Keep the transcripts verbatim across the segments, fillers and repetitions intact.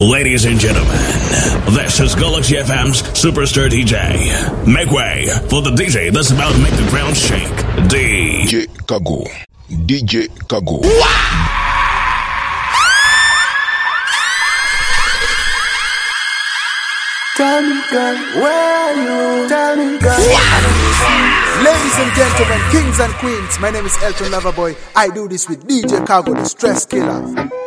Ladies and gentlemen, this is Galaxy F M's Superstar D J. Make way for the D J that's about to make the ground shake. D J Kago. D J Kago. Tell me, girl, where are you? Tell me, girl. Ladies and gentlemen, kings and queens, my name is Elton Loverboy. I do this with D J Kago, the stress killer.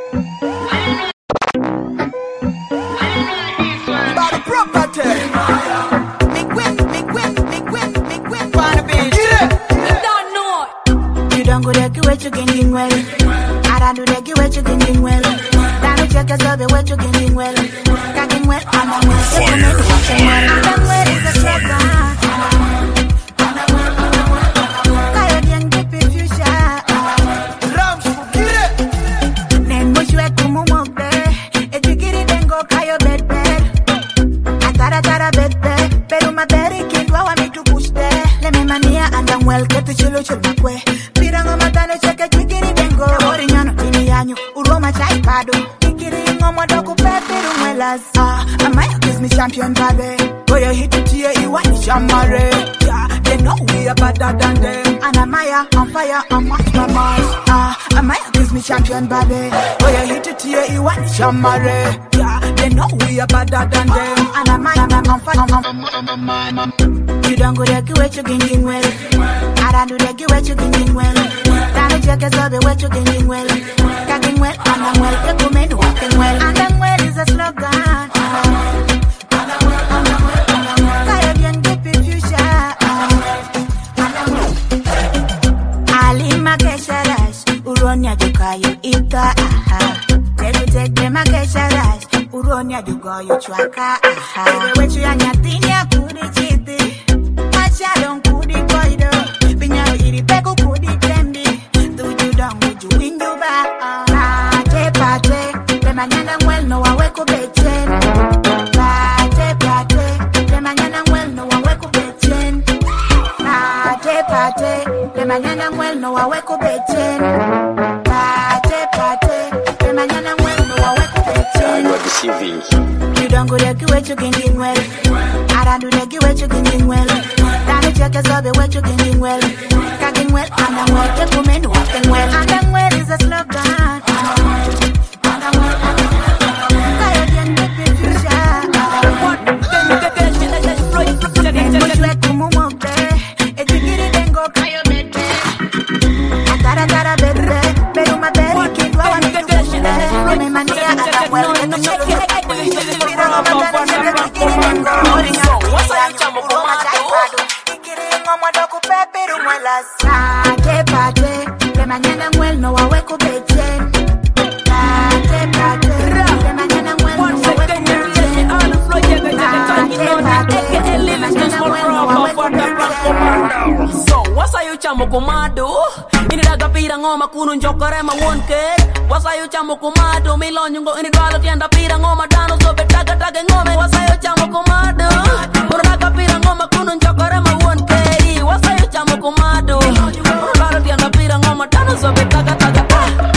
Don't go there, get what you getting well. I don't do that, get what you getting well. Down check us up, what you getting well. Getting well, I'm on well. Fire, fire, I'm well, it's a slogan. I'm well, I'm well. Kaya young deep if you shot. Rams, get it. Then much you at Kumumokbe. If you get it, then go kaya bed bed. I gotta gotta bed bed. Pero my berry kid, what I make to push there. Let me mania and I'm well, get the chilo chill back way. Pirango matane cheke chikiri bengo oriñano tini yanyu uroma chai pado chikiri ngomo doku pepe rumwelas ah amaya gives me champion babe go you hit it here you want chamare yeah they know we are better than them and amaya on fire on my mama's ah amaya gives me champion babe go you hit it here you want chamare yeah they know we are better than them and amaya on fire you don't go there get what you getting well I don't do that get what you getting well Down check us up, what you getting well. Getting well, and I'm well. You come in walking well. And I'm well is a slogan. And I'm well, and I'm well, and I'm well. Kaya bien deep if you shot. And I'm well. Ali makesharash, uronya jukayo ita aha. Take take me makesharash, uronya jukayo chwaka aha. Baby, what you anya tinya kudi chiti, machadong kudi koido, pinya iri peko kudi tembi. Pate, pate, de mañana well no hueco bechen. Pate, pate, de mañana well no hueco bechen. Pate, pate, de mañana well no hueco bechen. Pate, pate, de mañana well no hueco bechen. You are deceiving. You don't go there, get what you getting well. I don't do that, get what you getting well. Down check us up, what you getting well. Getting well, and I'm well, you come in walking well. And I'm well is a slogan. Pate, pate, de mañana muel no hueco bechen. Pate, pate, de mañana muel no hueco bechen. So, what's are you chamo komado? Ini daga pira ngoma kuno njokore ma wonke. What's are you chamo komado? Milon yungo ini dwalo tienda pira ngoma dano so betaga taga ngome. What's are you chamo komado? Uro daga pira ngoma kuno njokore ma wonke. What's are you chamo komado? Uro dwalo tienda pira ngoma dano so betaga taga.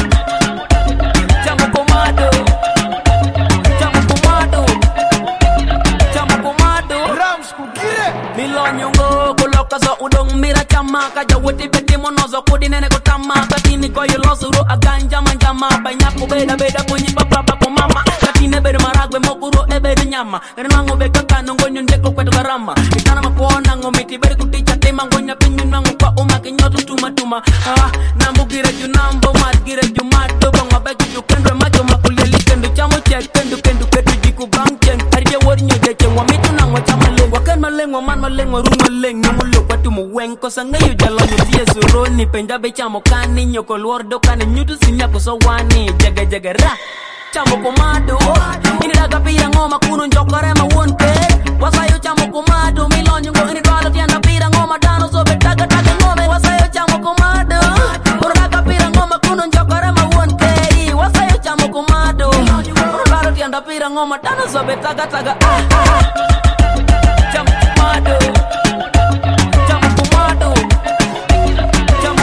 Chamo komado. Chamo komado. Chamo komado. Rams kugire. Milon yungo koloka so udong mira chama kaja woti bedi monozo kudi nene kutama katini kwa yolosuro aganja manjama banya kubeda beda kunyi papa papa mama katine bede maragwe mokuro ebede nyama kani nango beka kano ngonyo ndeko kwetu garama kitana makuona ngomiti bede kuticha tema ngonya pinyu nango kwa uma kinyotu tuma tuma ah nambu gire ju nambo mat gire ju mato bangwa beki ju kendwe macho makuleli kendu chamo chek kendu kendu ketu jiku bangchen arje wori nyoje chengwa mitu nango chama lengwa ken malengwa man malengwa rumo leng nyumulo kwa tumu wenko sangayu jalo nyutie suroni penja be chamo kani nyoko luordo kani nyutu sinyako so wani jaga jaga ra chamo komado ini daga pira ngoma kuno njokore ma wonke wasayo chamo komado milonyo ngo ini dwalo tienda pira ngoma dano so betaga taga ngome wasayo chamo komado uro daga pira ngoma kuno njokore ma wonke wasayo chamo komado uro dwalo tienda pira ngoma dano so betaga taga ah ah chamo komado chamo komado chamo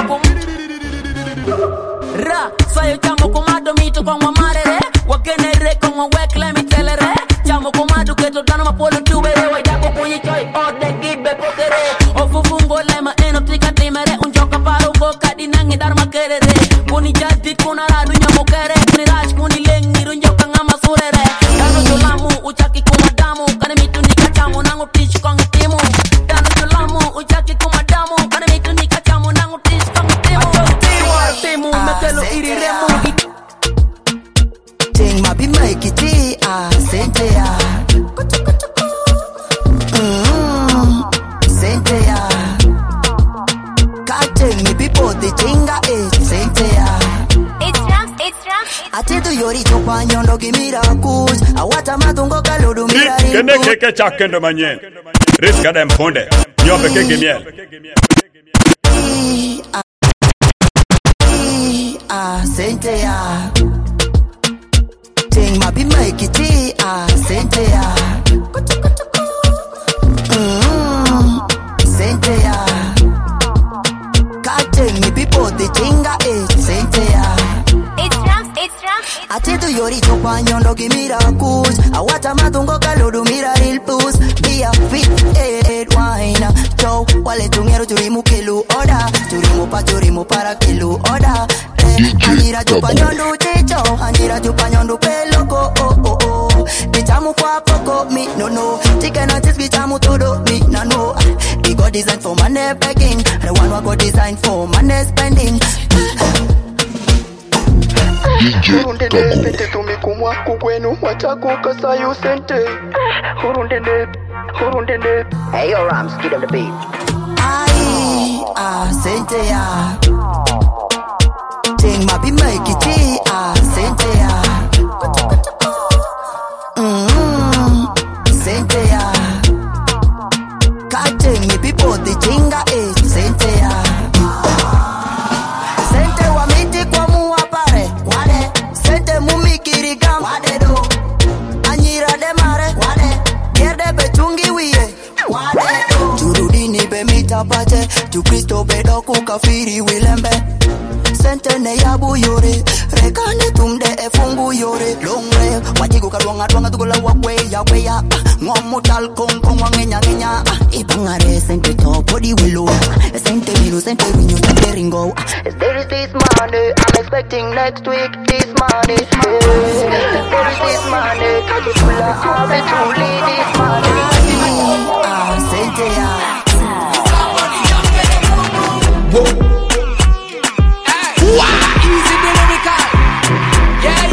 komado ra sayo chamo komado mito kwa mwamarere wakenere kwa mwekle mito telere. Chamo comando che tornano ma polo tubere. Wai da popugni choi, o de gibbe potere. O fufungo lema eno trika timere. Un gioca paro boca di nangi dharma kerere. Kuni jadi kuna radu nyamo kere. Kuni raj kuni lengi run joka ngama surere. Dano jolamu uchaki kumadamu. Kane mitu nika chamo nangu tish kong timu. Dano jolamu uchaki kumadamu. Kane mitu nika chamo nangu tish kong timu. Timu timu metelo iri remu. Ting ma bi make it ah sente ya. Mm, sente ya. Kate mi bi poti chinga eh sente ya. It's Rams, it's Rams. Atidu yori chupa nyondo ki mirakus. Awata matungo kaludu mirari. Kene keke chakendo manye. Riska dem ponde. Nyope keke miel. Ah sente ya. Ting ma bi make it ah sente ya. Mm, sente ya. Kate mi bi poti chinga eh sente ya. It's Rams, it's Rams. Atitu yori chupa nyondo ki mirakus. Awata matungo kaludu miraril pus. Be a fit head wine. Chow wale tungero turimu kilu oda. Turimu pa turimu para kilu oda. Anira chupa nyondu chicho. Anira chupa nyondu peloko oh oh oh. Bichamu kwa poko mi no no. Chicken and this bichamu todo mi no no. We got designed for money begging. The one who got designed for money spending. D J Kago. Pete tumikumwa kukwenu watakuka sayu sente. Hurundende, hurundende. Hey yo Rams, give them the beat. Aye, ah, sente ya. Ting ma bi make it ah, sente ya. Mm, sente ya. Kate mi bi poti chinga eh, sente ya. Sente wa miti kwa muwa pare, wade. Sente mumi kirigam, wade do. Anyira de mare, wade. Gerde betungi wiye, wade do. Turudini be mita pate, tu Kristo bedo kukafiri wilembe. Sente ne yabu yore, rekane tumde e fungu yore. Longre, wajigu karuanga tuanga tukula wakwe ya weya. Ngomu tal kong kong wangenya ngenya. Ipangare sente to body willow. Sente minu sente rinyo te ringo. There is this money, I'm expecting next week this money. There is this money, Kajipula, I'll be truly this money. Ah, sente ya. Easy lyrical. Yeah,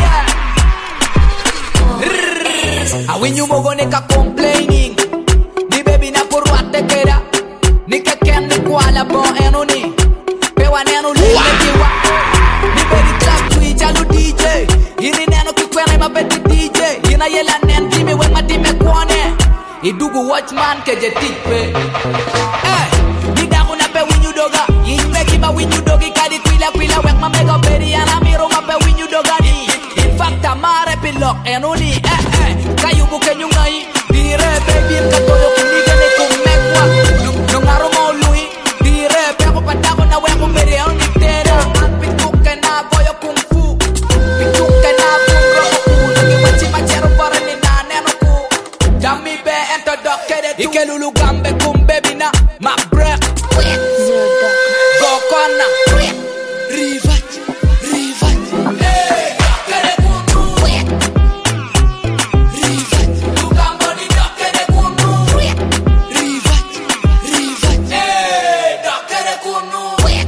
yeah. When you mogo neka complaining. Di baby na kurwate kera. Nika ken ni kwala bo enoni. Pewa nenu lele kiwa. Di baby clap tweet alu D J. Ini nenu kikwene mabeti D J. Ina yela nen kimi we matime kwane. Idugu watchman keje tikpe. Eh, di dago na pe winyu doga. Inme kiba winyu dogi kadi kwila kwila wek ma mega beri anamiro ma pe winyu doga ni. In fact amare pilok enoni. Eh eh, kayu buke nyungai. Dire baby katoyo kuniga ne kumekwa. Nung aro mo lui. Dire peko patako na wek mo beri enoni tera. Pituke na boyo kung fu. Pituke na bunga ku. Nagi machi machero para ni na neno ku. Jami be ento dokere tu. Ike lulu gambe kumbe bina. Ma break. Go corner. Rivat. Rivat. Hey, dokere kunu. Rivat. Lugambo ni dokere kunu. Rivat. Rivat. Hey, dokere kunu.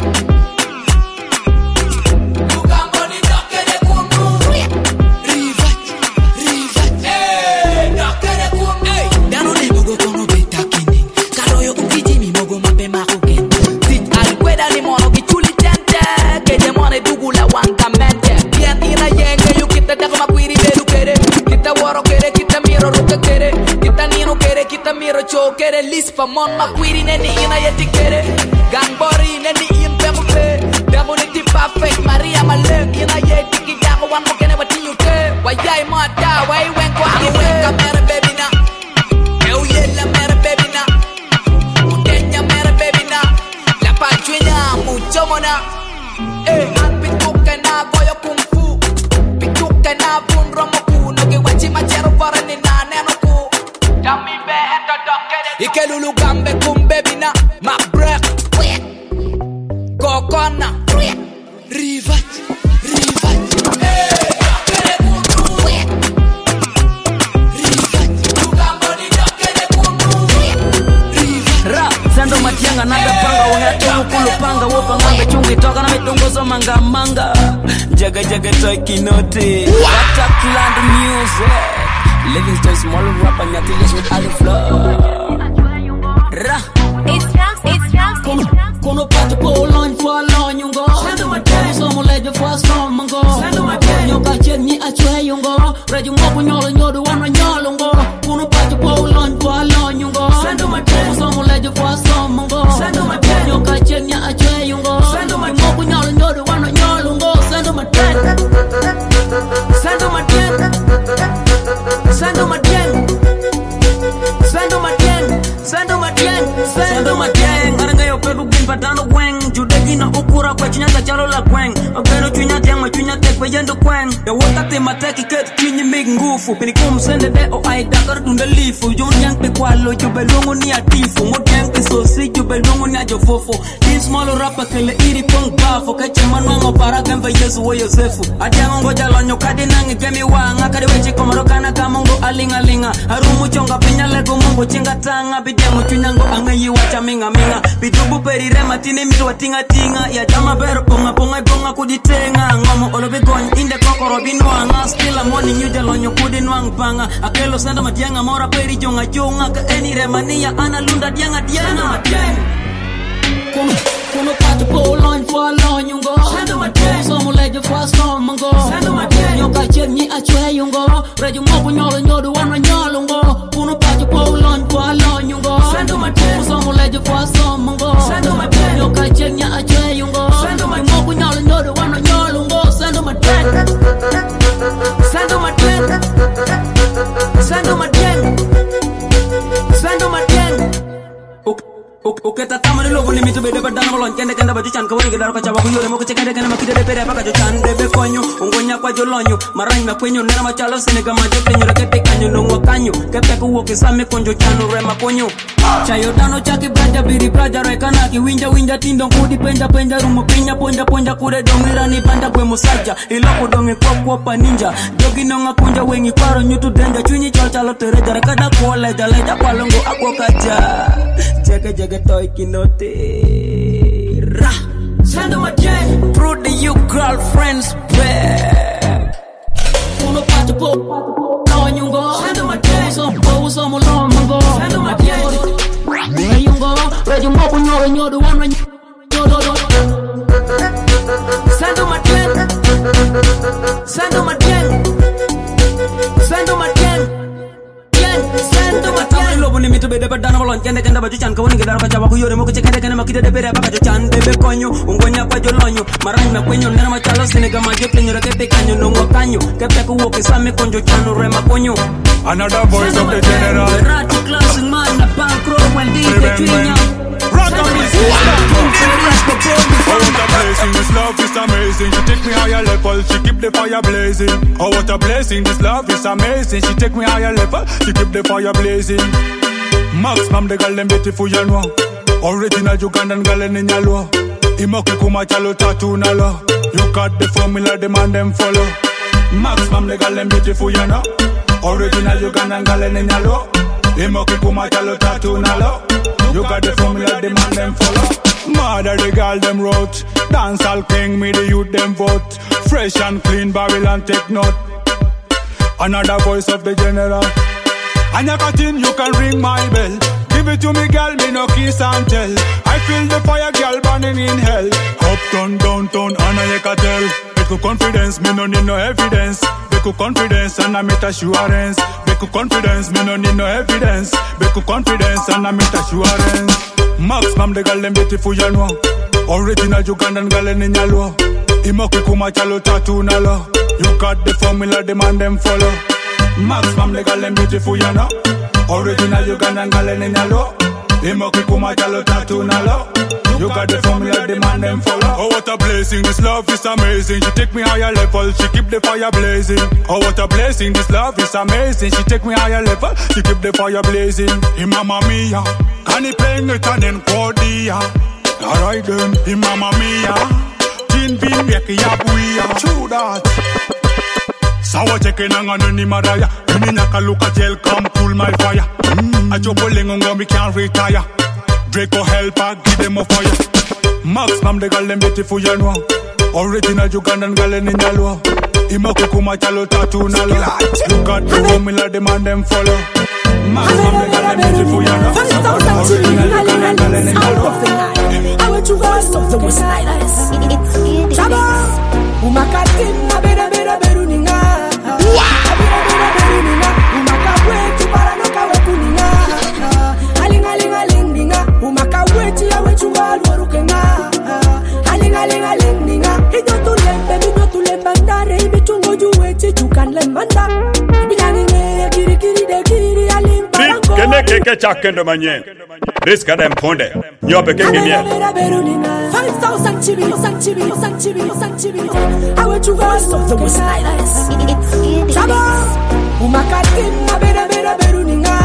Lugambo ni dokere kunu. Rivat. Rivat. Hey, dokere kunu. Hey, dano ni mogo kono betakini. Karoyo ukiji mi mogo mape makuken. Sit alkweda ni mono kichuli tente. Keje mone dugula wanga mente. Bien ina yenge yu kita dago makwiri bedu kere. Kita waro kere, kita miro ruka kere. Kita nino kere, kita miro cho kere. Lispa mon makwiri neni ina yeti kere. Gangbori neni impe mupe. Dago ni tipa fake Maria Maleng. Ina yeti ki dago wan mo kene wati yuke. Wayay mata, way wenko aki wenka mere baby na. Eu yella mere baby na. Udenya mere baby na. La pachuenya mucho mona. Eh, pituke na boyo kung fu. Pituke na bun romo ku. No que wachi machero para manga wopa nganga chungi toka na mitungozo manga manga jaga jaga toy kinote Bataclan music Livingston small rapper nyatiles with all the flow Ra It's Rams, it's Rams, it's Rams. Kono pati po long for long yungo Sendo mateng So mo leje for strong mango Sendo mateng Nyoka chen ni achwe yungo Reji mwaku nyolo nyodo wana nyolo ngo Kono pati po long for long yungo Sendo mateng So mo leje for strong mango Sendo mateng Nyoka chen ni achwe yungo Sendo mateng Mwaku nyolo nyodo wana nyolo ngo Sendo mateng Sendo mateng Sendo mateng Sendo mateng Sendo mateng Sendo mateng Aranga yo pedu gin patano gweng Judegi na ukura kwa chunya chalo la gweng Agero chunya tiang ma chunya tek kwa yendo gweng Ya wata te mateki ket chinyi mig ngufu Pini kum sende de o ay dakar tunde lifu Jun yang pe kwalo jubelungu ni atifu Mut yang pe sosi jubelungu ni ajofofo This small rapper kele iri pong bafo Keche manwango para kembe yesu wo yosefu Adiango ngoja lonyo kadi nangi gemi wanga Kadi wechi komarokana kamongo alinga linga Harumu chonga pinya lego mungo chinga tanga Bidengo chunyango angayi wacha minga minga Bitubu peri rema tini mitu watinga tinga Ya jama bero ponga ponga ponga kuditenga Ngomo olobe gony inde kokoro binuanga Still a morning you jalonyo kudinwang panga Akelo senda matianga mora peri jonga jonga Ka eni remania ana lunda dianga dianga matianga Kono, kono pati po long for long yungo Sendo mateng So mo leje for strong mango Sendo mateng Nyoka chen ni achwe yungo Reji mwaku nyolo nyodo wana nyolo ngo Kono pati po long for long yungo Sendo mateng So mo leje for strong mango Sendo mateng Nyoka chen ni achwe yungo Sendo mateng Mwaku nyolo nyodo wana nyolo ngo Sendo mateng Sendo mateng Sendo mateng Sendo mateng Oke tatama ni logo ni mitu bede badana molon kende kende baju chan kawani gedaro kacawa ku yore mo ke kende kende makide de pere paka jo chan debe konyo ongonya kwa jo lonyo marang na kwenyo nera machalo senega majo penyo rekete kanyo nongo kanyo kepe ku woke same konjo chano rema konyo chayo dano chaki braja biri braja rekana ki winja winja tindo kudi penja penja rumo pinya ponja ponja kure domira ni banda kwe musaja iloko donge kwa kwa pa ninja jogi nonga kunja wengi kwaro nyutu denja chunyi chal chalo tereja rekada kwa leja leja kwa longo akwa kaja jaga jaga toy kinote Ra Sendo mateng Through the you girlfriends back Kono pati po Kawa nyungo Sendo mateng So po so mo lo mango Sendo mateng Nyungo Reji mwaku nyoro nyodo wana nyodo Sendo mateng Sendo mateng Sendo mateng Sendo mateng Lobo ni mitu bede badana molon kende kende baju chan kawani gedaro kacawa ku yore mo ke kende kende makide de pere paka jo chan debe konyo ongonya kwa jo lonyo marang na kwenyo nera machalo senega majo penyo rekete kanyo nongo kanyo kepe ku woke same konjo chano rema konyo Another voice of the general Ratu classing man na bankroll when D J Twinya Rock on me, oh, what a blessing, this love is amazing. She take me higher level, she keep the fire blazing. Oh, what a blessing, this love is amazing. She take me higher level, she keep the fire blazing. Maximum the girl them beautiful, you know. Original Ugandan girl in your law. Imoki kuma chalo tattoo na lo. You got the formula, the man them follow. Maximum the girl them beautiful, you know. Original Ugandan girl in your law. Imoki kuma chalo tattoo na lo. You got the formula, the man them follow. Mother the girl them wrote. Dance all king, me the youth them vote. Fresh and clean, Babylon take note. Another voice of the general. And you got in, you can ring my bell. Give it to me, girl, me no kiss and tell. I feel the fire, girl, burning in hell. Uptown, downtown, and I can tell. Make confidence, me no need no evidence. Make confidence, and I meet assurance. Make confidence, me no need no evidence. Make confidence, and I meet assurance. Maximum the girl, them beautiful, you know. Original Ugandan girl in your law. Imoki kuma chalo tattoo na lo. You got the formula, the man them follow. Maximum the girl, them beautiful, you know. Original Ugandan girl in your law. Imoki kuma chalo tattoo na lo. You got the formula, the man them follow. Oh, what a blessing, this love is amazing. She take me higher level, she keep the fire blazing. Oh, what a blessing, this love is amazing. She take me higher level, she keep the fire blazing. Hey, Mamma Mia, can you play it and then Cordia? Alright then, hey, Mamma Mia, Tin Bin Beki Yabuya, true that. Sawa cheke nanga nani maraya. Nini nyaka luka gel, come cool my fire. Mm. I jump a lingo, me can't retire. Draco helper, give them a fire. Maximum the girl them beautiful you know. Original Ugandan girl in yellow. Ima kukuma chalo tattoo nalo. You got the formula the man them follow. Maximum the girl them beautiful you know. Original Ugandan girl in yellow. I want to go stop the most nice. It's it. Chaba, umakatim na bera bera beruninga. Bera bera beruninga. Umakabwe chupara no kawe kuninga. Aling aling aling dinga. Umakabwe chia we chunga luorukenga. Aling aling aling dinga. Hijo tulembe hijo tulemba ndare ibitungo juwe chichukan lembanda. Ibilange kiri kiri de kiri aling parango. Kene keke chakendo manye. Riska dem ponde. Nyope keke miel. Five thousand chibi, thousand chibi, thousand chibi, thousand chibi. I want to go stop the most nice. It's it. Chaba, umakatim na bera bera beruninga.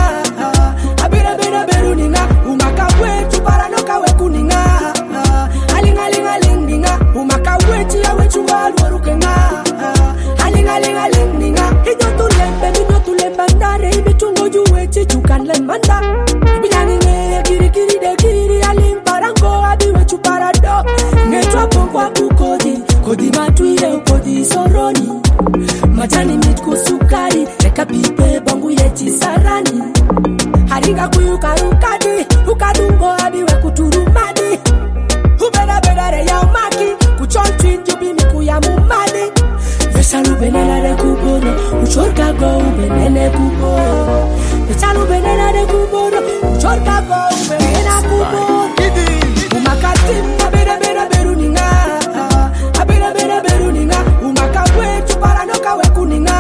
A bera bera beruninga. Umakabwe chupara no kawe kuninga. Aling aling aling dinga. Umakabwe chia we chunga luorukenga. Aling aling aling dinga. Hijo tulembe, hijo tulemba ndare ibitungo juwe chichukan lembanda. Ibilange kiri kiri de kiri aling parango abiwe chuparado. Netwa pongwa kukodi. Kodi matuye kodi soroni. Majani mitku sukari. Leka pipe bangu yechi sarani. Haringa kuyuka ukadi. Ukadungo abiwe kuturumadi. Ubeda beda re ya umaki. Kuchonchwi njubi miku ya mumadi. Vesalu benena de kubono. Uchorka go ubenene kubono. Vesalu benena de kubono. Uchorka go ubenena kubono. Umakatim na beda beda beruninga. Abeda beda beruninga. Umakabwe chupara no kawe kuninga.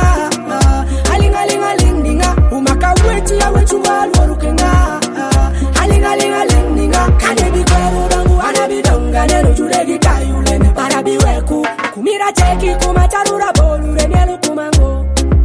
Aling aling aling dinga. Umakabwe chia we chunga luorukenga. Aling aling aling dinga. Kane bikweru dangu anabidonga. Nero juregi kayule me parabiweku. Kumira cheki kumacharura bolu remielu kumango.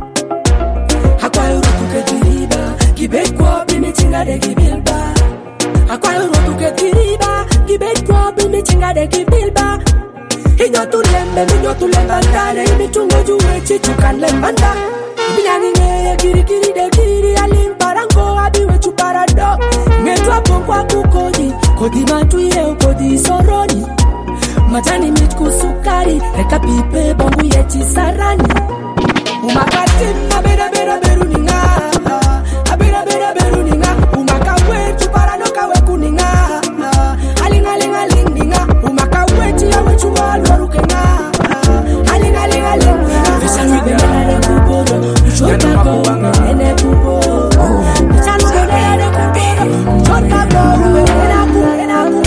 Hakwa urutu ketiriba. Kibekwa bimichinga de kibilba. Hakwa urutu ketiriba. Kibekwa bimichinga de kibilba. Hijo tulembe, hijo tulemba ndare. Ibitungo juwe chichukan lembanda. Ibilange kiri kiri de kiri aling parango abiwe chuparado. Netwa pongwa kukodi. Kodi matuye kodi soroni. Majani mitku sukari. Leka pipe bangu yechi sarani. Umakatim na bera bera beruninga. Abera bera beruninga. Umakabwe chupara no kawe kuninga. Aling aling aling dinga. Umakabwe chia we chunga luorukenga. Aling aling aling dinga. Vesalu benena de kubono. Uchorka go ubenene kubono. Vesalu benena de kubono. Uchorka go ubenena kubono.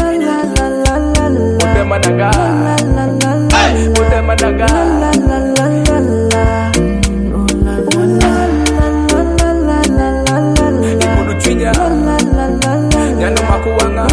Managa, Ute managa, Ikudu chinya, Nyanu makuwanga.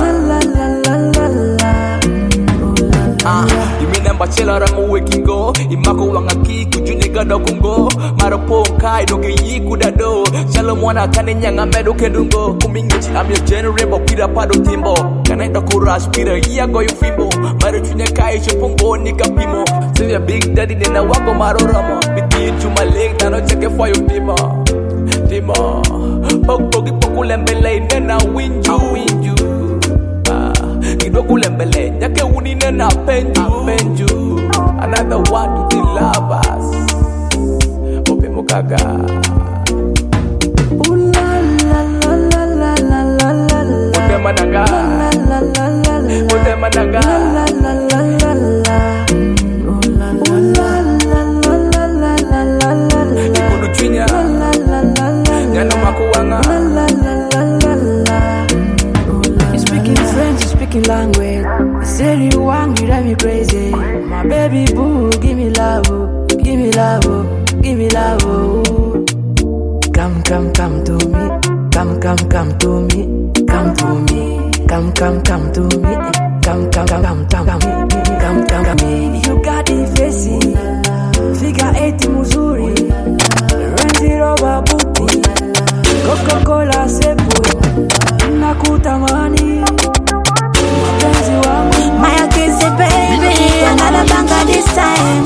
Ah, imina mbachela rangu wekingo, imako wanga ki kujune gado kungo, marapo kai doge yiku dado, chalo mwana kane nyanga medo kendungo, kumingichi I'm your general pira pado timbo, kanaida kurash pira iya go yufimbo, maro chunya kai chopongo nika pimo, sivya big daddy nena wako maro ramo, biti chuma leg nano cheke for you timo, timo, pok poki poku lembele nena winju, winju. Kulembele, nyake uni nena penju, penju. Another one to the lovers. Ope mukaga. Ooh la la la la la la la la la. Ute managa. Ute managa. La la la la la. Ooh la la la la la la la la la. Ikudu chinya. La la la la. Nyano makuwanga. La la la la la la. You speaking French, you speaking language. You say you want me, drive me crazy. My baby boo, give me love, oh. Give me love, oh. Give me love, oh. Come, come, come to me. Come, come, come to me. Come to me. Come, come, come to me. Come, come, come, come, come, come, come, come, come me. You got the face, figure eight muzuri, Range Rover booty, Coca-Cola sepo, nakutamani. My kissy baby, another banger this time.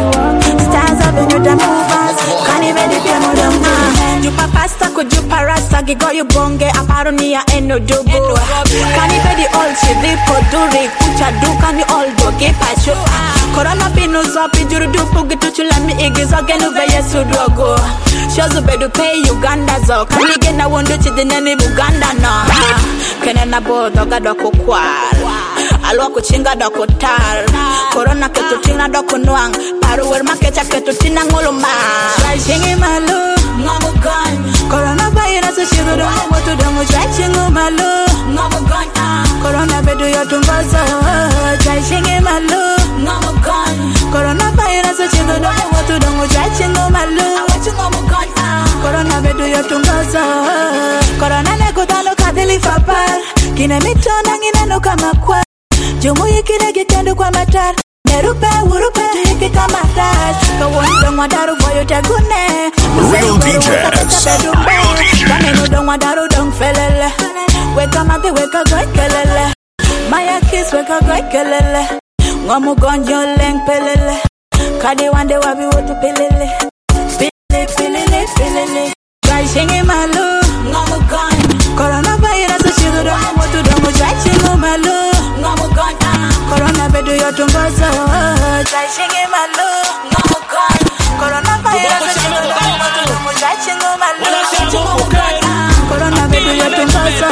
Stars up in the movers, can't even depend on them. You papa stuck with you paras. Sagi go you bonge aparonia eno dubu. Kani pedi all chidi poduri kucha du kani all do ke pacho. Corona binu zopi juru du pugi tuchula mi igizo genu veye sudogo. Shozu bedu pay Uganda zo kani gena wondu chidi neni Buganda no. Kene na bo doga doko kwal. Alwa kuchinga doko tar. Corona ketu tina doko nuang. Paru wer makecha ketu tina nguluma. Try shingi malu ngamu gun. Corona virus shido do moto dongo try shingi malu ngamu gun. Corona bedu yotungozo. Try shingi malu ngamu gun. Corona virus shido do moto dongo try shingi malu ngamu gun. Corona bedu yotungozo. Corona nekutano kadili fapar. Kine mitona ngine no kama kwa. Jumu yikire gitendo kwa matar. Nerupe urupe tuyiki kama taj. Kawondo mwadaru voyo tegune. Real D Js. Real D Js. Kameno dong wadaru dong felele. Weka mati weka goy kelele. Maya kiss weka goy kelele. Ngomu gonjo leng pelele. Kadi wande wabi wotu pelele. Pelele pelele pelele. Try shingi malu ngomu gon. Corona virus shido do motu dongo try shingi malu ngomu gon. Corona bedu yotungozo. Try shingi malu ngomu gon. Corona virus shido do motu dongo try shingi malu ngomu gon. Corona bedu yotungozo.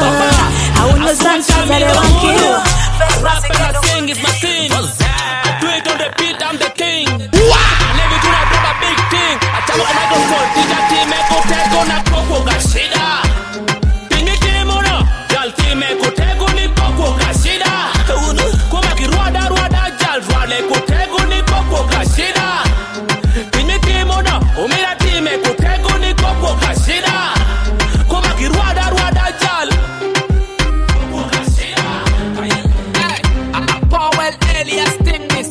I want the sunshine that I want you. Rapping sing is my thing. I do it on the beat, I'm the king. And every time I drop a big thing, I tell my microphone, D J team, I go take on a coco gashida. Pingi team on a, y'all team, I go take on the coco gashida. Kuma ki ruada ruada, y'all ruada, go take on the coco gashida. Pingi team on a, umira team, I go take on the coco gashida. Kuma ki ruada ruada, y'all. Powell Elias Stimness.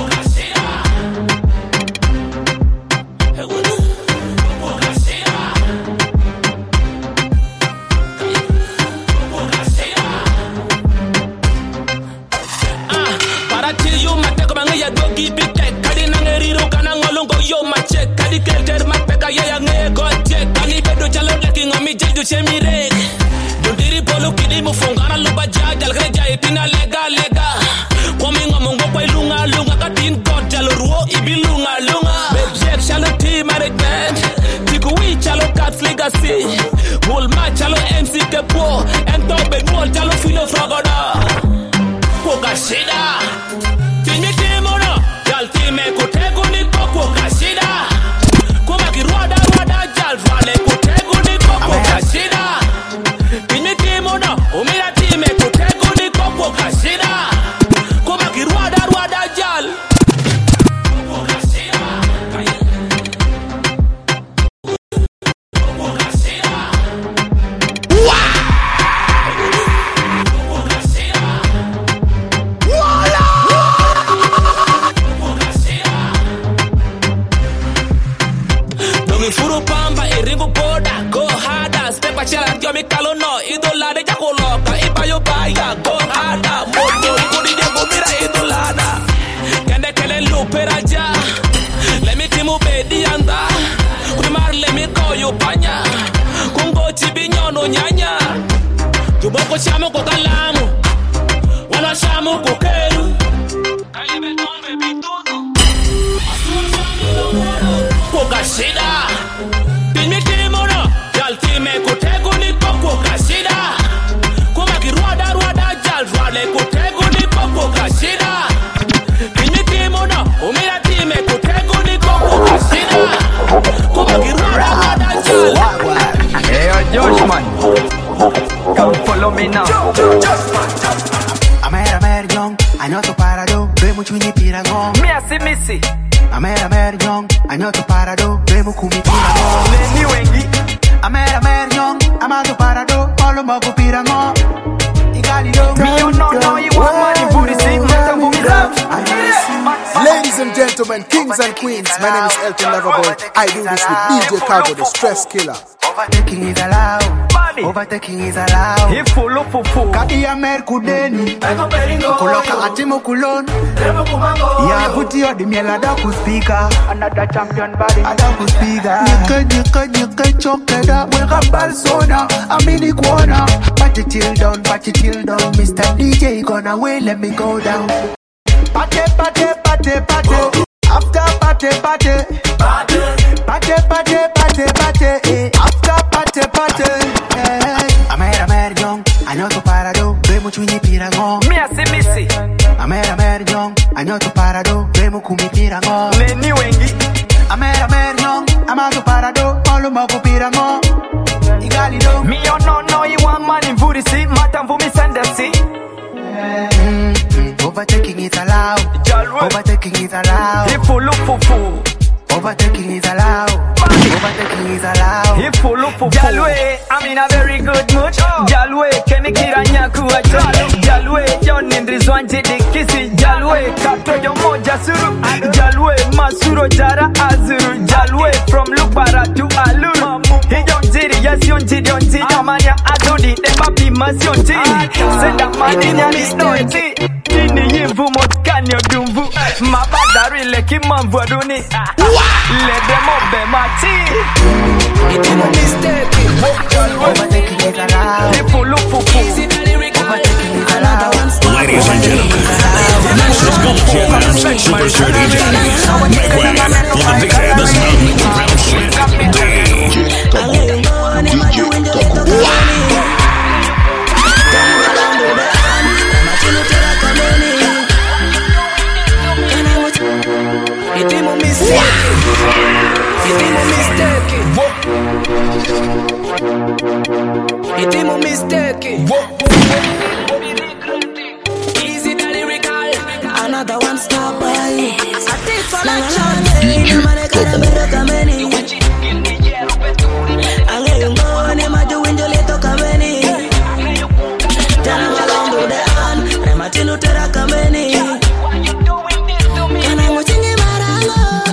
Para ti yo mate ko bangi ya dogi bitek kadi nangeri ro kana ngolongo yo mache kadi kelter mapeka ya ya ngego check kani bedo chalo leki ngomi jeju chemire dondiri polo kidi mufungana luba jaja algreja itina lega lega komi ngomongo kwa lunga lunga katin god chalo ruo ibi lunga lunga bejek chalo team management tikuwi chalo cats legacy mulma chalo M C kepo ento benwol chalo filo frogoda poka shida tingi timono jal time kutego ni poka shida kuma kirwada rwada jal rwale kutego ni poka shida tingi timono umira time kutego ni poka shida kuma kirwada rwada jal poka shida poka shida Furu pamba iringo boda go harder step a challenge yo mi kalono idolade jakoloka ibayo baya go harder moto kudi de go mira idolada kende kele luperaja let me timu bedi anda kudi mar let me go yo panya kungo chibinyono nyanya juboko chamo ko kalamu wana chamo ko keru kalibe tombe bitudu poka shida pinmi timono jal time kutego ni poka shida kuma kirwada rwada jal rwale kutego ni poka shida pinmi timono umira time kutego ni poka shida kuma kirwada rwada jal. Hey yo Josh man, come follow me now. I'm a very young, I know to parado, be much when you pirago. Me a see missy. I'm a very young, I know to parado, be much when you pirago. Lenny wengi. I'm a very young, I'm a to parado, all of my pirago. Me you know know you want money for the same matter for me love. Ladies and gentlemen, kings and queens, my name is Elton Loverboy. I do this with D J Cargo, the stress killer. Overtaking is allowed. money. Overtaking is allowed. He full of fufu. Kadi ya merkudeni. Kuloka atimu kulon. Ya buti yo di miela da kuspika. Another champion body. Ada kuspika. Nika nika nika chokeda. Weka balsona. Amini kuona. Party till down, party till down. Mister D J gonna wait, let me go down. Party, party, party, party. After party, party. Party, party, party, party, party. After party, party. I'm here, I'm here, young. I know to parado. Vemo chuni pirango. Me a si missy. I'm here, I'm here, young. I know to parado. Vemo kumi pirango. Lenny wengi. I'm here, I'm here, young. I'm out to parado. All of my pirango. Igali do. Me oh no no, you want money in booty see. Matam for me send them see. Overtaking is allowed. Overtaking is allowed. He full of fufu. Overtaking is allowed. Overtaking is allowed. He full of fufu. Jalwe, I'm in a very good mood. Jalwe, kemi kiranya kuwa jalo. Jalwe, yon nindrizwanje de kisi. Jalwe, kato yo moja suru. Jalwe, masuro jara azuru. Jalwe, from Lupara to Aluru. He don't jiri, yes yon jiri, yon jiri. Amanya adodi, de papi mas yon jiri. Senda mani nyali noti. Tini yimvu motkanyo dumvu. Mabadari leki mamvu aduni. Let them up be mati. It's no mistake. Overtaking is allowed. People look for food. Overtaking is allowed. Ladies and gentlemen, this is Gullah J F M's Superstar D J. Make way for the D J that's about to make the ground shake. D J Kago. D J Kago. It's my mistake. Easy the lyrical. Another one stop by. I take for la chance. You man gotta better come in. I'm going to my doing the little company. Tell me along to the hand. I'm a tinu tera company. And I'm watching him around.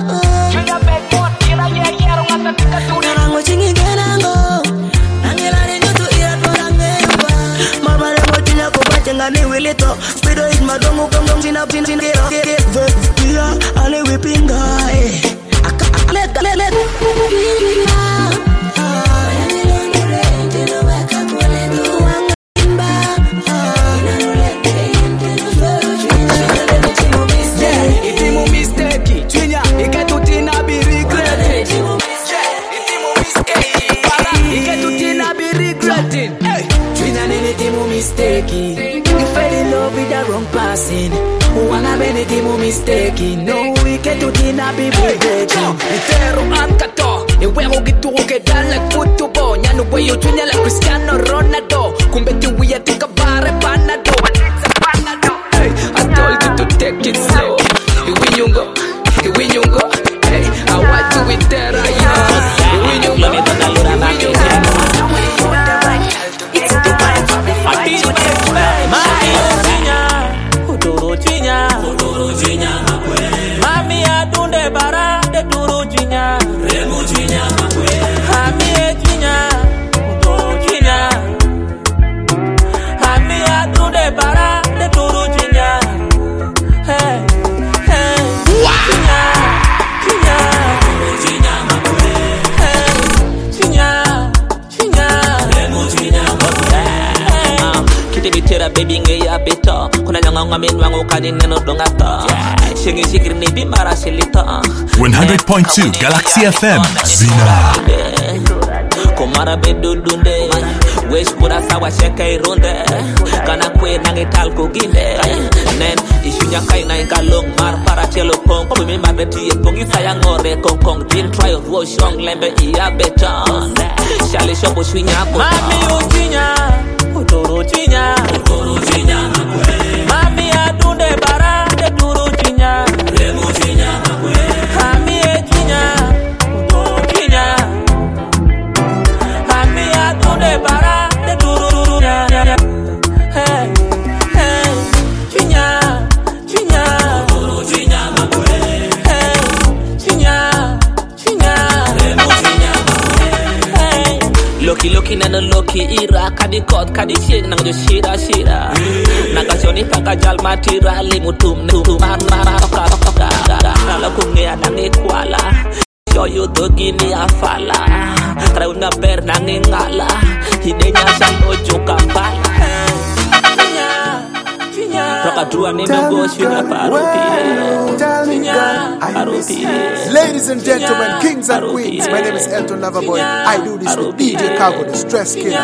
And I'm watching him get ango. Ngani wilito Spido is madongo kongong Sina pin sin kero Via ale wipinga Aka let let let Itimu mistake Twinya Iketutina be regretted Itimu mistake Iketutina be regretted Twinya nilitimu mistake fell in love with the wrong person. Wanna be the team mistake. No, we get to dinner be breaking. Itero ankato. E wero gitu ke dala football. Nyanu boy you tunya la Cristiano Ronaldo. Kumbe tu we take a bar panado. It's a panado. Hey, I told you to take it slow. We you go. We you go. Hey, I want to with there. We you go. We you go. It's the vibe. I teach my Mami Ochinya, Uturu Chinya, Uturu Chinya, Mami Adunde Bara, de Turu Chinya, Remu Chinya, Mami Chinya, Uturu Chinya, Mami Adunde Bara, de Turu Chinya, hey, hey, Chinya, Chinya, Chinya, hey, Chinya, Chinya, Remu Chinya, Bitera baby nge ya beto kuna nyanga ngamen wangu kanine no dongata shingi shikiri ni bimara silita one hundred point two Galaxy F M Zina Komara bedudunde Wesh pura sawa sheka irunde Kana kwe nange talko ginde Nen ishunya kaina inka long mar para chelo pong Kumi mabeti ye pongi saya ngore kong kong Din try of wo shong lembe iya beton Shali shobo shunya kong Mami uchinya Uturu chinya Uturu chinya Mami adunde bara de turu chinya Remu chinya Mami e chinya Uturu chinya Mami adunde bara de turu chinya Hey, hey Chinya, chinya Uturu chinya Hey, chinya, chinya Remu chinya Hey Loki loki na no loki ira kadi kot kadi shit nang jo shira shira. Naga shoni paka jal matira limutum nutum mara ka ka ka. Nala kumia nangi kuala. Show you the gini afala. Rauna ber nangi ngala. Hidenya shalo joka pala. Ladies and gentlemen, kings and queens, my name is Elton Loverboy. I do this with D J Cargo, the stress killer.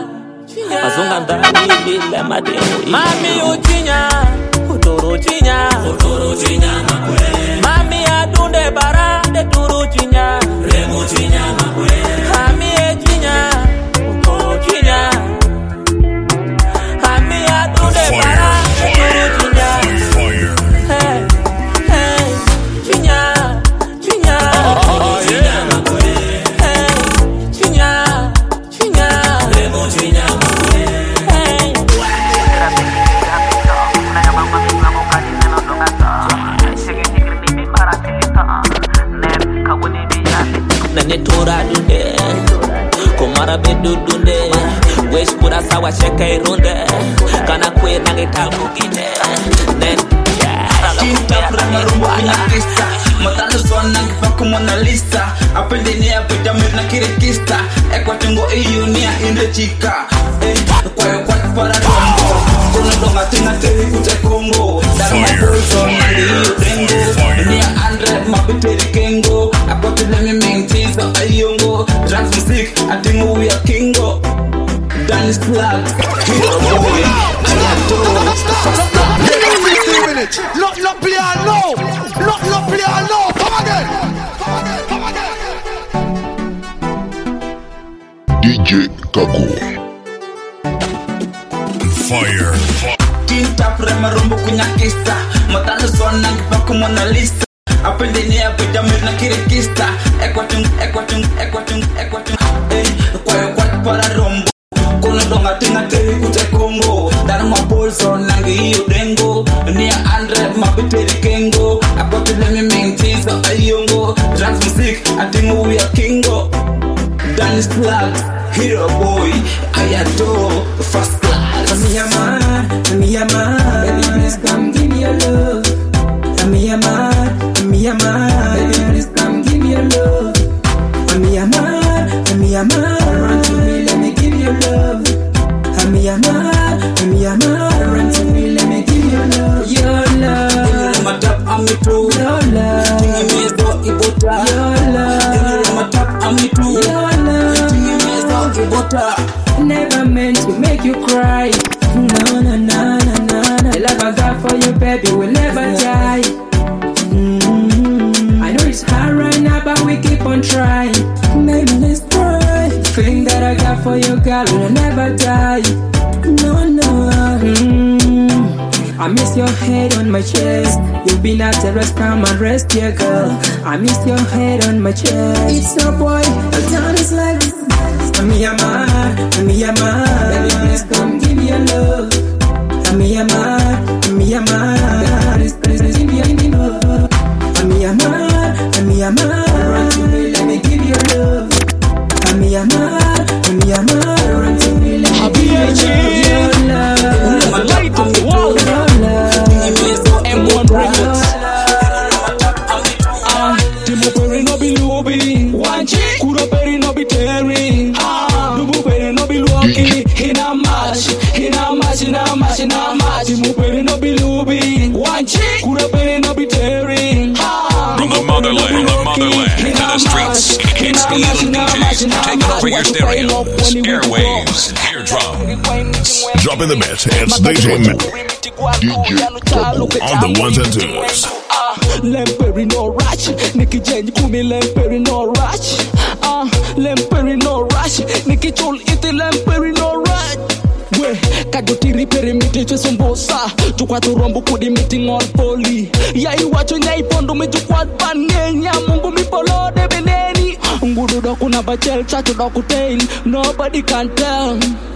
Mami uchinya, utoro chinya, utoro chinya makwe. Mami adunde bara, de turu chinya, remu chinya makwe. Mami echinya, utoro chinya. Mami adunde bara. Kumara bedudunde Wesh kura sawa sheka irunde Kana kwe nange tamu gine Nen Kinta prema rumbo kwenye kista Matano swan nange faku mona lista Apende ni apenda mirna kirikista Ekwa tungo iyo niya inde chika Eh, kwa yo kwa para rombo Kuna donga tina teri kute kongo Dara mabozo nange iyo dengo Niya andre mabiteri kengo Akwa tule mi mingtizo ayongo Dance music, I think we are kingo Dance flags, hero boy fifteen minutes, not not play no, not not play no. Come again, come again. D J Cargo. Fire. Kinta prema rumbo kunya kista Matano swana ngipaku mona lista Apende ni apenda mirna kirikista Ekwa tung, ekwa tung, ekwa tung, ekwa tung Eh, kwa yo kwa para rombo Kuna donga tina teri kute kongo Dara mabolso nangi iyo dengo Nia andre mabiteri kengo Akwa tule mi mingtizo ayongo Dance music, I think we are kingo Dance flags, hero boy I adore, first class I'm your man, I'm your man Baby please come give me your love I'm your man, I'm your man Baby please come give me your love I'm your man, I'm your man Run to me, let me give you love I'm your man, I'm your man Run to me, let me give you love Your love In my top, I'm me too Your love Tingi mezo ibota Your love In my top, I'm me too Your love Tingi mezo ibota Never meant to make you cry No, no, no, no, no, no The love I got for you, baby, will never die mm-hmm. I know it's hard right now, but we keep on trying Maybe let's try The feeling that I got for you, girl, will never die No, no mm-hmm. I miss your head on my chest You've been at the rest, come and rest here, girl I miss your head on my chest It's your boy, the town is like this I'm your man, I'm your man Baby, please come give me your love I'm your man, I'm your man Please, please, please give me your love I'm your man, I'm your man Run to me, let me give you love I'm your man, I'm your man Run to me, let me give you love Your love Light on the wall Your love M one Records Ah, Timo Perry no be Luby Wanchi Kuro Perry no be Terry Dubu Perry no be Lucky Hina match, hina match, hina match, hina match Timo Perry no be Luby Wanchi Kuro Perry no be Terry From the motherland, from the motherland to the streets, it's the little D J taking over your stereos, airwaves, and eardrums. Drop in the mix, it's D J Mac. D J Cargo. On the ones and twos. Lemperry no rush, Nicky Jane kumi Lemperry no rush. Ah, Lemperry no rush, Nicky Chol iti Lemperry no rush. We kajotiri perimiti chesombosa, tukwa turombo kudi meeting all poli. Ya iwacho nyai pondo me tukwa panenya, mungu mi polo de beneni. Ngudu doku na bachel chacho doku tail, nobody can tell.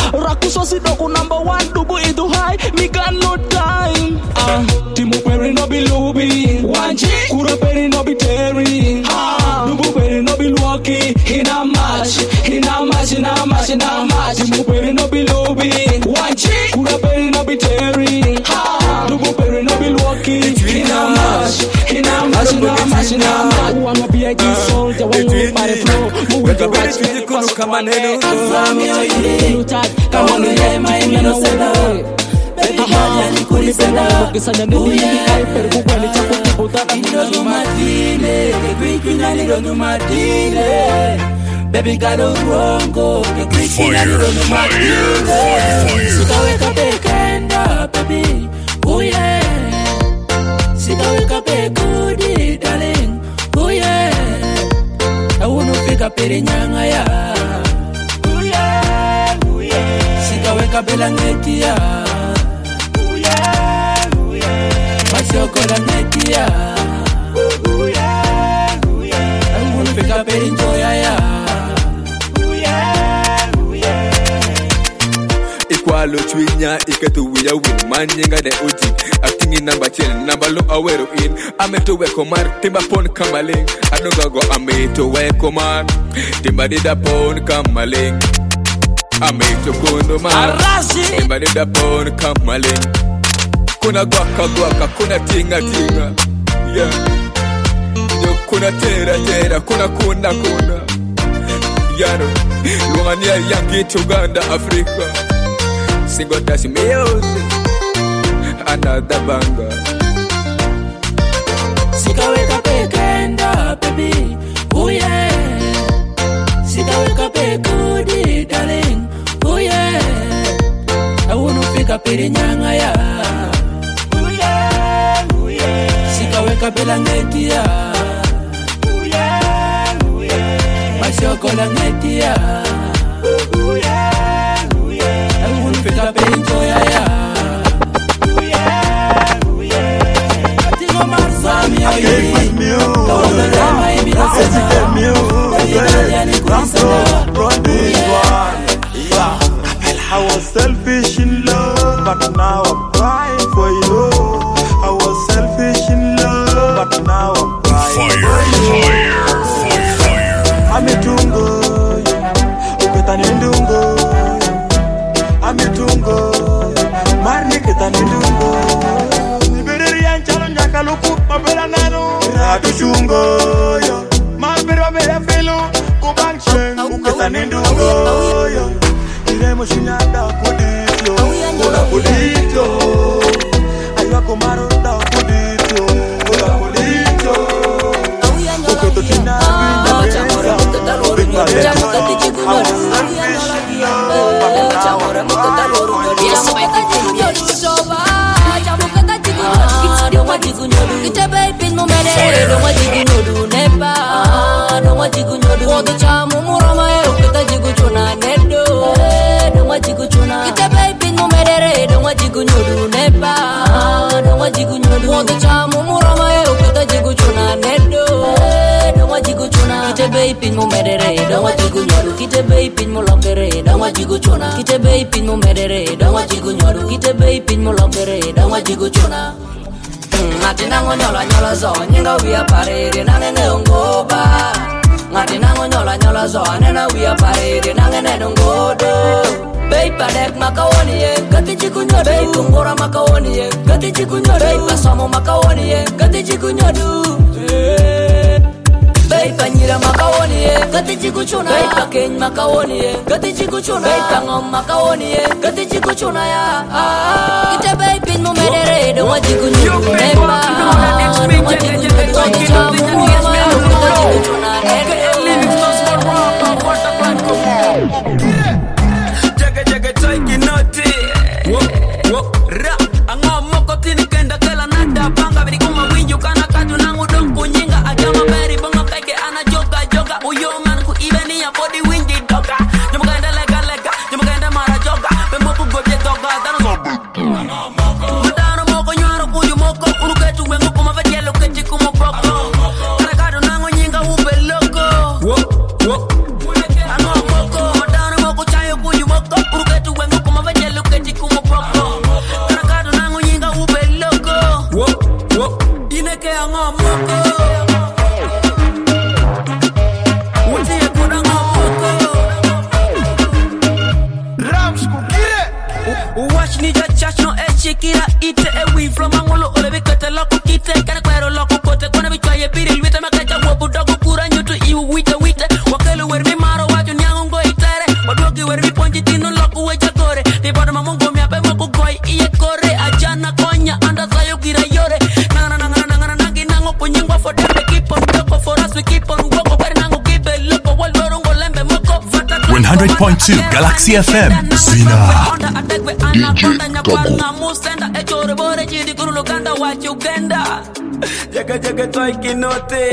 Rakuso sidoku number one, dubu idu high. Me got no time. Ah, Timu peri no be lubi. Wanchi, kura peri no be terry. Ah, dubu peri no be lucky. Hina match, hina match, hina match, hina match. Timu peri no be lubi. Wanchi, kura peri no be terry. Ah, dubu peri no be lucky. Hina match, hina match, hina match, hina match. Wanna be a good soldier, wanna be by the flow. Move with the right speed, kunu kama nenu. Kazami oye, kama nule maimi no sena. Baby girl, yani kulisena. Kisanya nini kai pergu kwani chapu kibuta. Nilo matine, kekwikinya nilo matine. Baby girl, urongo, kekwikinya nilo matine. Sitaweka pekenda, baby, oh yeah. Sitaweka pekudi, darling, oh yeah. I wanna pick up in nyanga ya. Oh yeah, oh yeah. Sitaweka belangeti ya. Oh yeah, oh yeah. Masoko la ngeti ya. Oh yeah, oh yeah. I wanna pick up in joya ya. Oh yeah, oh yeah. Ikwalo chwinya iketu wiya win manyenga de uji. Atingi namba chill namba lo awero in. Ameto weko mar timba pon kamaling. Anonga go ameto weko mar timba dida pon kamaling. Ameto kundo mar timba dida pon kamaling. Kuna gwaka gwaka kuna tinga tinga. Yeah. Yo kuna tera tera kuna kuna kuna. Yano luangania yangi Uganda Africa. Single dash music. Another banger. Sikaweka pekenda, baby, oh yeah. Sikaweka pekudi, darling, oh yeah. I wanna pick up in nyanga ya. Oh yeah, oh yeah. Sikaweka belangeti ya. Oh yeah, oh yeah. Masoko la ngeti ya. Oh yeah, oh yeah. I wanna pick up in joya ya. I can't with me, I was selfish in love, but now I'm crying for you. I was selfish in love, but now I'm crying for you. Fire, fire, fire. Amitungo, uketanindungo. Amitungo, marni ketanindungo. Kaluku mabela nano Radu chungo yo Mabera bera felo Kubang cheng Uketa nindungo yo Iremo shinyada kudito Kula kudito Aywa kumaro da kudito Kula kudito Uketo china Binja Binja Binja I was selfish in love But now I'm crying. Yes, my don't want you to get a baby no matter. Don't want you to do never. Don't want you to do all the charm. Murama, get a jigutuna, nedo. Don't want you to get a baby no matter. Don't want you to do never. Don't want you to do all the charm. Murama, get a jigutuna, nedo. Don't want you to get a baby no matter. Don't want you to get a baby no longer. Don't want you to get a baby no matter. Don't want you to get a baby no longer. Don't want you to Ngati nango nyola nyola zo Nyinga wia parede Nangene ungoba Ngati nango nyola nyola zo Nena wia parede Nangene ungodo Bei padek makawoni ye Gati chiku nyodu Bei kungora makawoni ye Gati chiku nyodu Bei pasomo makawoni ye Gati chiku nyodu Bei panyira makawoni ye Gati chiku chuna Bei pakeny makawoni ye Gati chiku chuna Bei tangom makawoni ye Gati chiku chuna ya Kite bei pin mo medere Don't want you to do never Don't want you to do all the time Gati chiku chuna Jaga jaga chaiki noti Ra Anga moko tini kenda kela nada Banga beri kuma winju kana katu nangu dong kunyinga Ajama beri bonga kaike ana joga joga Uyo man ku ibeni ya body winji doga Nyama kenda lega lega Nyama kenda mara joga Pembo pugoje doga Dano Mudano moko nyaro kuju moko Unuketu wengu kuma vajelo kechi kuma boko Kana katu nangu nyinga ube loko Anga moko Mudano moko Watch ni ja chach no e chikira ite e we from angolo ole be kete loko kite kana kwero loko kote kona bi twaye biril wita makaja wobu dogo kura nyutu iwu wite wite wakelu wer mi maro wajo nyango itere wadogi wer mi ponji tino loko weja gore di bodo mamungo mi abe moko goy iye kore ajana konya anda sayo gira yore nangana nangana nangana nangi nango punyingwa for them keep on talk for us we keep on walk wer nango gibe loko wal dorongo lembe moko one hundred point two Galaxy F M Zina D J Kago musenda e chore bore jidi kuru luganda wa Uganda jaga jaga toy kinote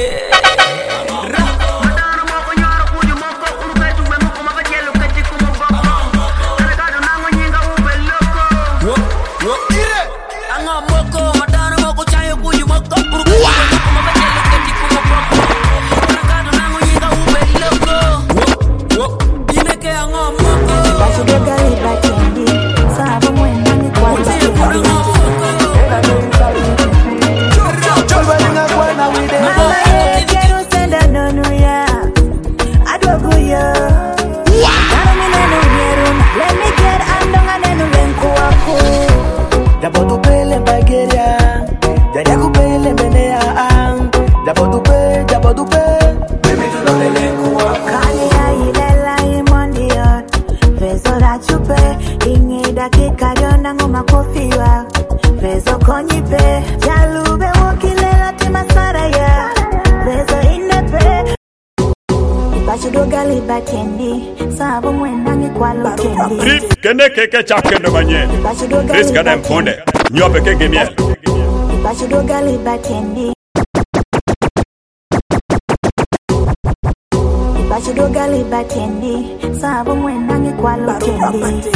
Kende keke chakende manye Riska dem ponde Nyope keke miel Bachido gali batendi Bachido gali batendi Sabo mwenangi kwa lutendi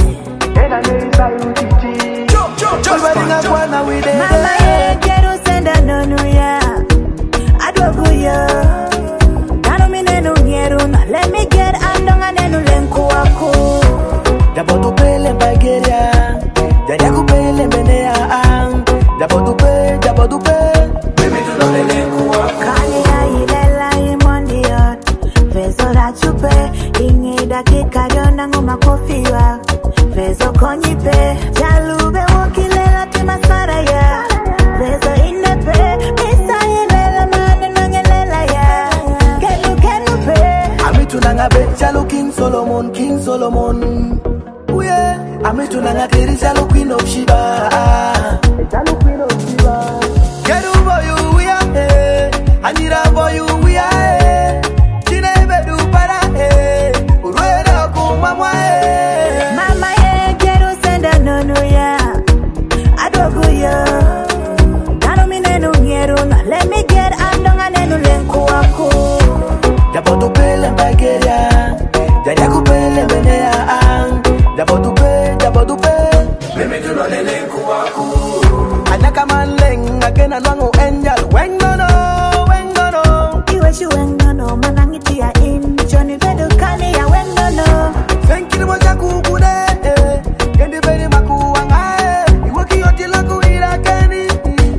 Mama ye keru senda nonu ya Adwogu ya Nano minenu ngeruna Let me get andonga nenu lenku wako Dabo tu pele bageria Dada ku pele menea ang Dabo tu pe, dabo tu pe Baby tu no lele kuwa Kani ya ilela imondi yot Vezo da chupe Ingi da kikario nangu makofiwa Vezo konyipe Jalube wokilela tima saraya Vezo inepe Misa ilela mani nangelela ya Kenu kenu pe Amitu nangabe Jalo King Solomon, King Solomon Amitu nanga kiri Jalo Queen of Sheba Jalo Queen of Sheba Keru boyu we are hey Anira boyu we are hey Jinebe du para hey Urweda kumamwa hey Mama ye keru senda nonu ya Adogu ya Nano minenu ngeruna Let me get andonga nenu lenku wako Dabo tu pele bageria Dada ku pele menea ang Dabo tu pe, dabo tu pe Mimi tu no lele kuwaku Anaka manleng Agena nwangu angel Wengono, wengono Iwe shi wengono Manangiti ya in Johnny vedu kani ya wengono Senkiri moja kukude Kendi beri maku wangae Iwe kiyoti laku ira keni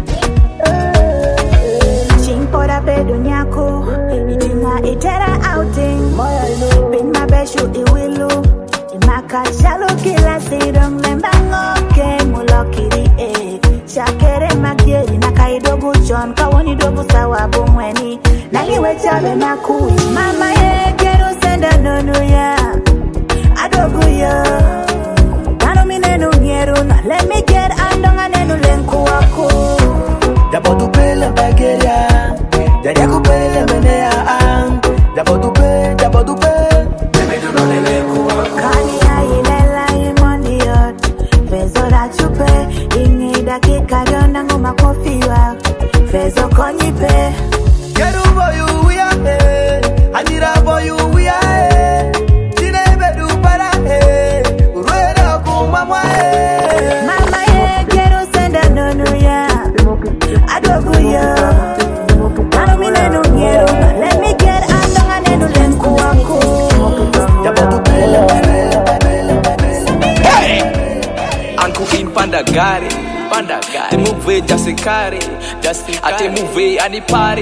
Chimpora bedu nyako Itinga itera outing Bin mabeshu iwilu Imaka jalo kila sidong Lembango ke mulokiri eh Shakere magieri na kaidogu John Kawoni dogu sawa bumweni Naliwe chale na kui Mama ye keru senda nonu ya Adogu ya Nano minenu ngeruna Let me get andonga nenu lenku wako Dabo tu pele bageria Dada ku pele menea ang Dabo tu pe, dabo tu pe Mimi tu no lele kuwaku Kani ya ilela imondi yot Vezo da chupe Ingi da kikario nangu makofiwa Vezo konyipe Keru boyu we are hey Anira boyu we are hey Jinebe du para hey Urweda kumamwa hey Mama ye keru senda nonu ya Adogu ya Nano minenu ngeruna Let me get andonga nenu lenku wako Dabo tu pele Anku in panda gari Panda gari Te move jasikari Ate move anipari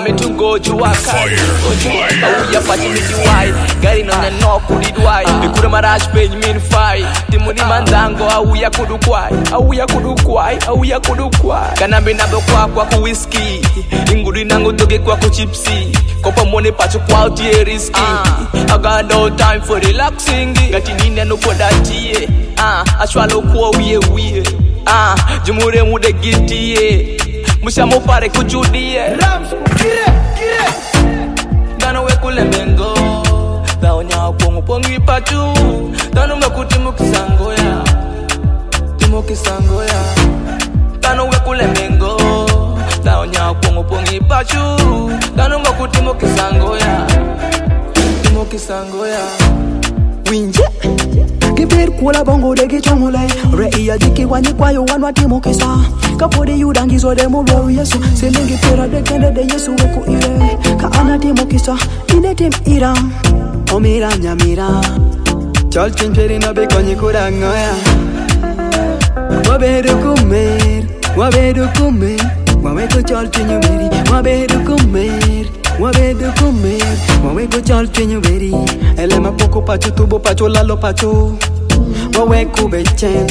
Ametungo juwa kari Uya pati midiwai Gari nona no kudidwai Mikura marash page mean fight. Timuni mandango auya kudukwai, auya kudukwai, auya kudukwai. Kanambe nabo kwa kwa ku whiskey. Ingudi nango doge kwa ku chipsy. Kopa money pacho kwa utie risky. I got no time for relaxing. Gati nina no kwa datie. Ah, ashwalo kwa wiye wiye. Ah, jumure mude gitie. Mushamo pare kujudie. Rams kire kire. Dano we kulemengo. Daonya pongo pongi pachu. Dano me kutimu kisangoya. Timu kisangoya. Dano we kulemengo. Daonya pongo pongi pachu. Dano me kutimu kisangoya. Timu kisangoya. Winje Kibir kula bongo de kichongolai Re iya diki wani kwa yo wanwa timo kisa Kapode yudangi zo de mo bro yesu Selingi pera de kende de yesu weku ire Ka ana timo kisa Ine tim ira Omira nyamira Chol chincheri na be konyi kurangoya Wabedu kumer Wabedu kumer Wabedu chol chinyu beri Wabedu kumer Wabedu kumer Wabedu chol chinyu beri Elema poko pacho tubo pacho lalo pacho Waweku bechen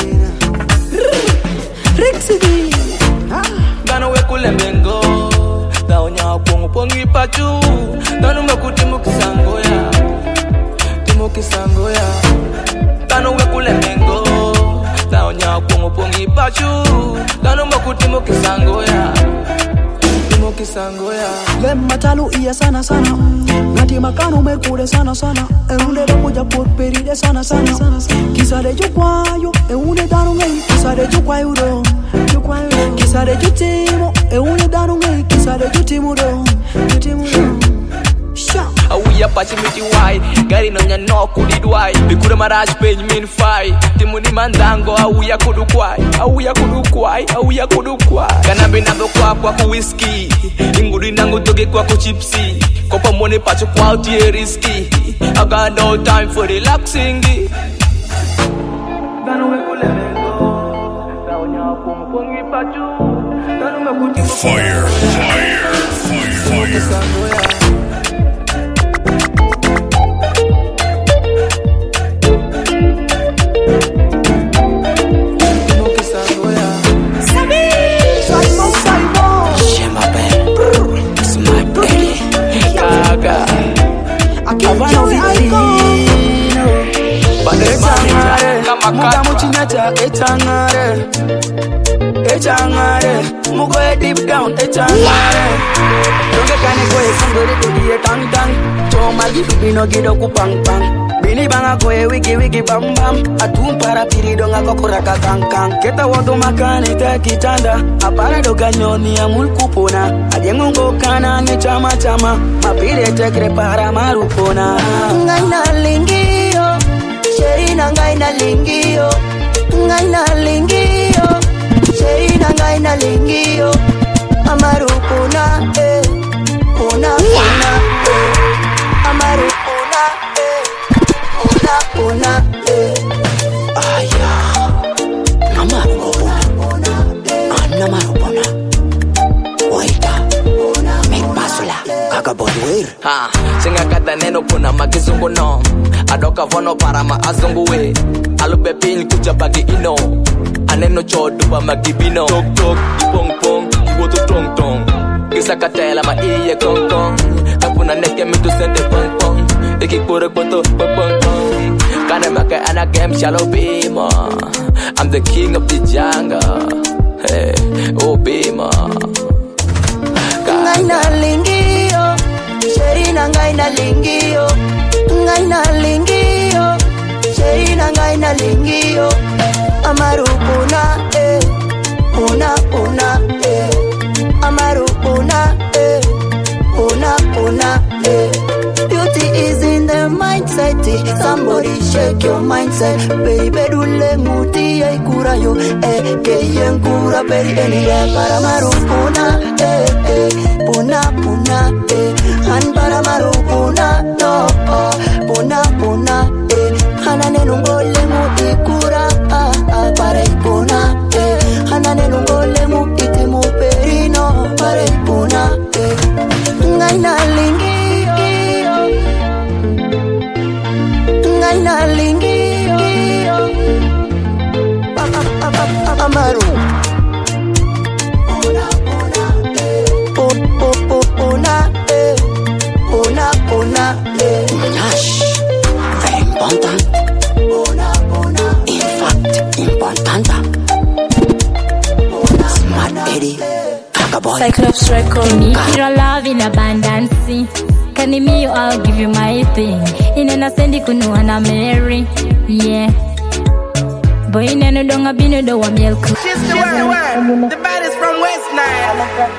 Rixidi Gano weku lemengo Daonya pongo pongi pachu Dano meku timu kisangoya Timu kisangoya Gano weku lemengo Daonya pongo pongi pachu Dano meku timu kisangoya Timu kisangoya Lemma talu iya sana sana Ngati makano merkure sana sana Eunde do kuja por peride sana sana Kisa de jukwayo Eunde dano ngai Kisa de jukwayo do Kisa de jutimo Eunde dano ngai Kisa de jutimo do Jutimo do Awuya pachi miti wai Gari nonya no kudidwai Bikure marash page mean fight Timuni mandango awuya kudukwai Awuya kudukwai Awuya kudukwai Kanambe nabo kwa kwa ku whiskey Ingudi nango doge kwa ku chipsy Kopa money pacho kwa utie risky I got no time for relaxing Gano weku lemengo Daonya pongo pongi pachu Gano meku timu Fire, fire, fire, fire. Muga muchinyata etangare Etangare Mugo deep down etangare Donge kane koe sangore tudiye tang tang Choma gitu bino gido kupang pang Bini banga koe wiki wiki bam bam Atum para piri donga kokuraka kang kang Keta wado makane te kitanda Apara doga nyoni ya mulkupona Adiengongo kana ne chama chama Mapire te krepara marupona Ngai na lingio Sherina ngai na lingio Ngai na lingio Sherina ngai na lingio Amaru puna eh Puna puna eh Amaru puna eh Puna puna eh Aya Amaru puna Amaru puna Waita Mekpasula Kakabodwer Ha Singa kata neno puna makizungu no Adoka vono para ma azunguwe Alube pin kucha bagi ino Aneno chodu ba magibino Tok tok, pong pong, iwoto tong tong Kisa katela ma iye kong kong Kapuna neke mitu sende pong pong Iki pura koto pong pong pong Kane maka anak em shallow bima I'm the king of the jungle Hey, oh bima Ngai na lingio Sherina ngai na lingio Ngai na lingio Sherina ngai na lingio Amaru puna eh Puna puna eh Amaru puna eh Puna puna eh Beauty is in the mindset Somebody shake your mindset Baby dule muti ya ikura yo Eh keye nkura peri eni ya para maru puna eh eh Puna puna eh Han para maru puna no oh Puna puna eh Hanane nungole muti kura ah ah para ipuna eh Hanane nungole muti timu perino para ipuna eh Ngai na lingio Ngai na lingio Cyclops record. Need your love in abundance. Can me you, I'll give you my thing. In an ascendi kunu and a Mary. Yeah. Boy, in an udonga binu do wa milk. She's the word, word. The baddest from West Nile.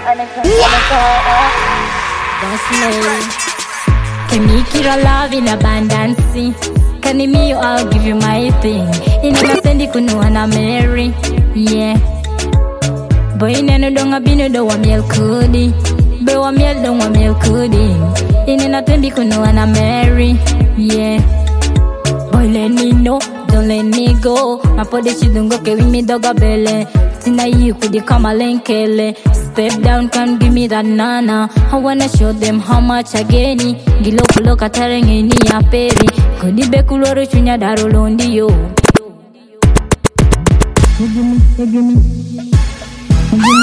That's me. Can me your love in abundance. Can me you, I'll give you my thing. In an ascendi kunu and a Mary. Yeah. Boy, in an udonga binu do wa milk. Be wa miel don't wa milk kudi. In a tembi kuno and a Mary. Yeah. Boy, let me know, don't let me go. My body she don't go ke with me dog a belly. Tina you could come a lenkele. Step down, can give me that nana. I wanna show them how much I gain. Gilo pulo katareng ini a peri. Kodi be kuloro chunya daro londi yo. Give me, give me, give me,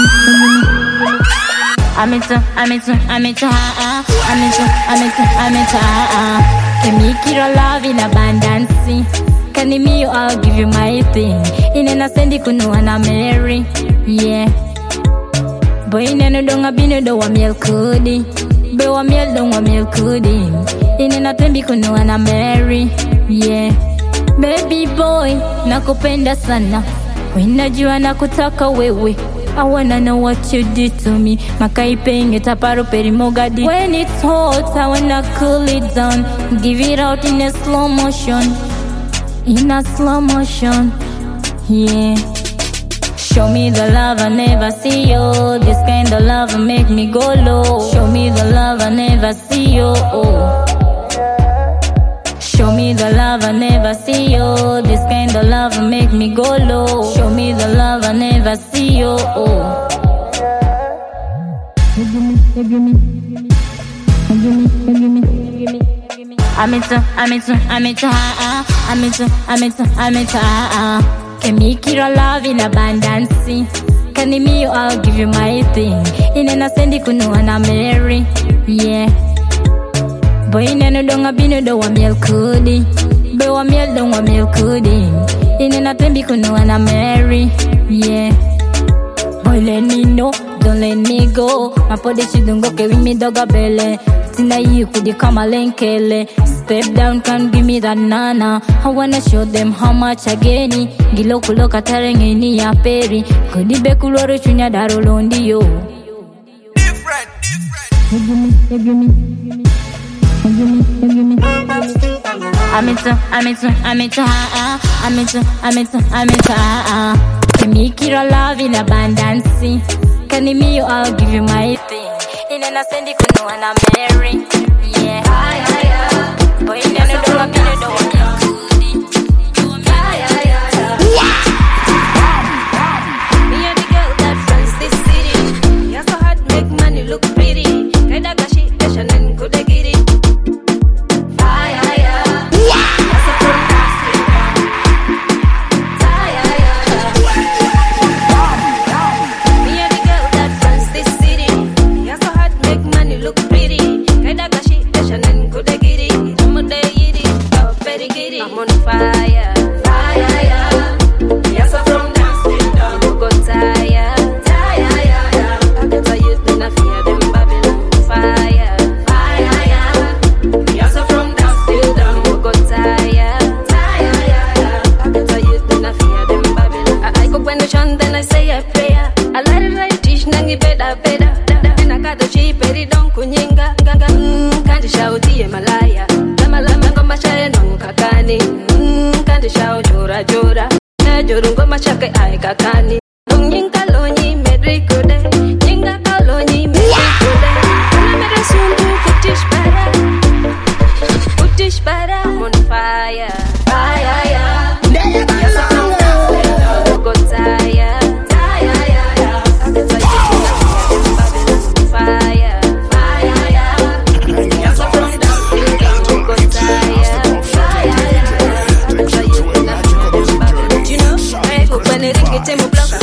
I'm into, I'm into, I'm into, ah, I'm into, I'm into, I'm into, ah. Can me your love in abundance. Can me you, I'll give you my thing. In an ascendi kunu and a Mary. Yeah. Boy, in an udonga binu do wa miel kudi. Be wa miel don't wa miel kudi. In an tembi kunu and a Mary. Yeah. Baby boy, nakupenda sana. Winajua nakutaka wewe. I wanna know what you did to me. Makai paying it aparo perimogadi. When it's hot, I wanna cool it down. Give it out in a slow motion. In a slow motion. Yeah. Show me the love I never see, yo. This kind of love make me go low. Show me the love I never see, yo. Oh. Show me the love I never see, yo. This kind of love make me go low. Show me the love I never see, yo. Oh. Give me, give me, give me, give me, give me. I'm into, I'm into, I'm into, ah, I'm into, I'm into, I'm into, ah. Can me your love in abundance. Can me you, I'll give you my thing. In an ascendi kunu and a Mary. Yeah. Boy, in an udonga binu do wa miel kudi. Be wa miel don't wa miel kudi. In an tembi kunu and a Mary. Yeah. Boy, let me know, don't let me go. My body she don't go ke with me dog a belly. Tina you could come a lenkele. Step down, can give me that nana. I wanna show them how much I gain. Gilo kulo katareng ini a peri. Kodi be kuloro chunya daro londi yo. Different, different. Give me, give me. Give me, give me. I'm into, I'm into, I'm into, ah, I'm into, I'm into, I'm into, ah. Can me your love in abundance. Can me you, I'll give you my thing. In an ascendi kunu and a Mary. Yeah. Boy, in an udonga binu do wa miel kudi. Me and the girl that runs this city. You're so hard, make money look pretty. Kaida kashi, kasha nen kude giri. I'm on fire, fire, yeah. Yes, I'm from dancing down. You go tire, tire, yeah, yeah. I get a youth in a fear them Babylon. Fire, fire, yeah. Yes, I'm from dancing down. You go tire, tire, yeah, yeah. I get a youth in a fear them Babylon. I, I go when the chant, then I say a prayer. I let it right, teach nangi better, better. And I got the cheap, very don't kunyinga, ganga, mm, can't shout, yeah, malaya. Kakani, mm, kandi shao jora jora. Na jorungo machake ai kakani. Nyinga lonyi medri kude, nyinga kalonyi medri kude. Kuna mera sundu kutish para, kutish para. I'm on fire, fire, yeah. Yes, I'm on fire, go tire, tire, yeah, yeah. I can tell you, fire, fire, yeah. Yes, I'm on fire, go tire. When it get him a block,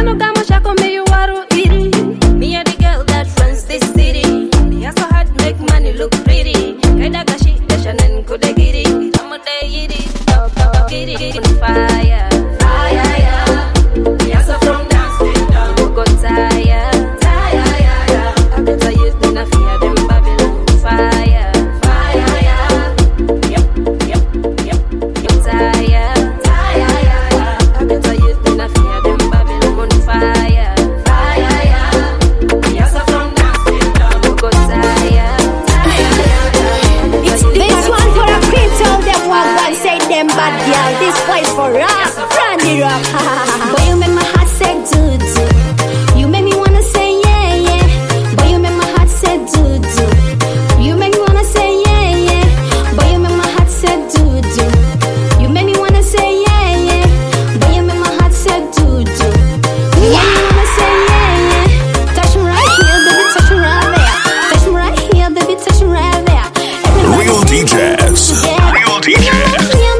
Tano kama shako me you waru iri. Me and the girl that runs this city. The hustle hard make money look pretty. Kaida gashi dashanen kudegiri. Ramo de yiri. Giri giri fire. Fire yeah. The hustle from downstream down. Who got tired? Tired yeah yeah. I better use me na fear them Babylon. Fire. Fire yeah. Yep yep yep. Yep tired. Tired yeah yeah. I better use me na fear them Babylon. Fire. Fire yeah. The hustle from downstream down. Who got tired? Tired yeah. It's this one for a queen. Tell them what God say them bad girl. This place for us. Brandy rock. Boy, you make my heart say do do. You make me wanna say yeah yeah. Boy, you make my heart say do do. You make me wanna say yeah yeah. Boy, you make my heart say do do. You make me wanna say yeah yeah. Boy, you make my heart say do do. You make me wanna say yeah yeah. Touch me right here, baby, touch me right there. Touch me right here, baby, touch me right there. Real D Js. Real D Js.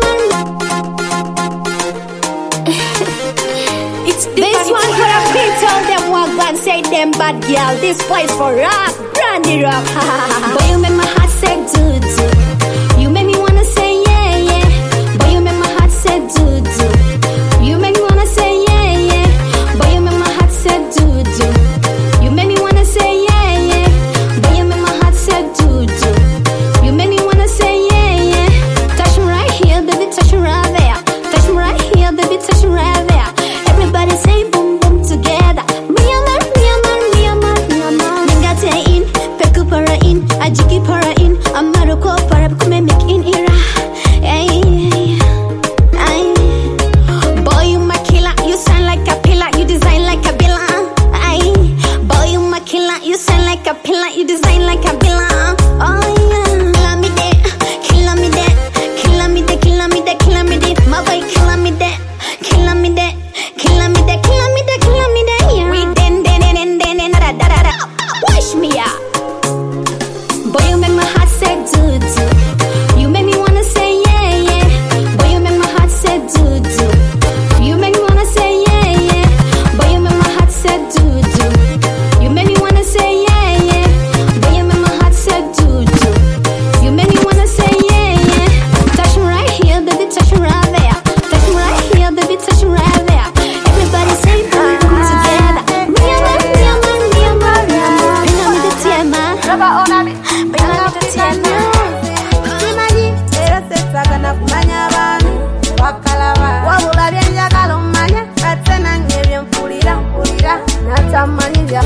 It's this one for a queen. Tell them what God say them bad girl. This place for us. Brandy rock. Boy, you make my heart say do do. You make me wanna say yeah yeah. Boy, you make my heart say do do. You make me wanna say yeah yeah. Boy, you make my heart say do do. You make me wanna say yeah yeah. Boy, you make my heart say do do. You make me wanna say yeah yeah. Touch me right here, baby, touch me right there. Touch me right here, baby, touch me right there. Everybody say boom boom together. Me a man, me a man, me a man, me a man. Ninga te in, peku para in, ajiki para in, amaruko para kume make in ira. Ay, ay. Boy, you my killer, you sound like a pillar, you design like a villain. Ay, boy, you my killer, you sound like a pillar, you design like a villain. Oh yeah, kill me dead, kill me dead, kill me dead, kill me dead, kill me dead. My boy, kill me dead, kill me dead. Kill me da, kill me da, kill me da, yeah. We den den den den den da da da da. Wash me out. Boy, you make my heart say do do. You make me wanna say yeah yeah. Boy, you make my heart say do do. You make me wanna say yeah yeah. Boy, you make my heart say do do. You make me wanna say yeah yeah. Boy, you make my heart say do do. You make me wanna say yeah yeah. Touch me right here, baby, touch me right there. Touch me right here, baby, touch me right there. Everybody say boom boom together. Me a man, me a man, me a man, me a man. Bring on me the tear, man. Bring on me the tear, man. Kimani, era seta kana kumanya bani. Wakalaba, wabula byenja kalumanya. Katena ngebye mpulira mpulira. Natamani bya.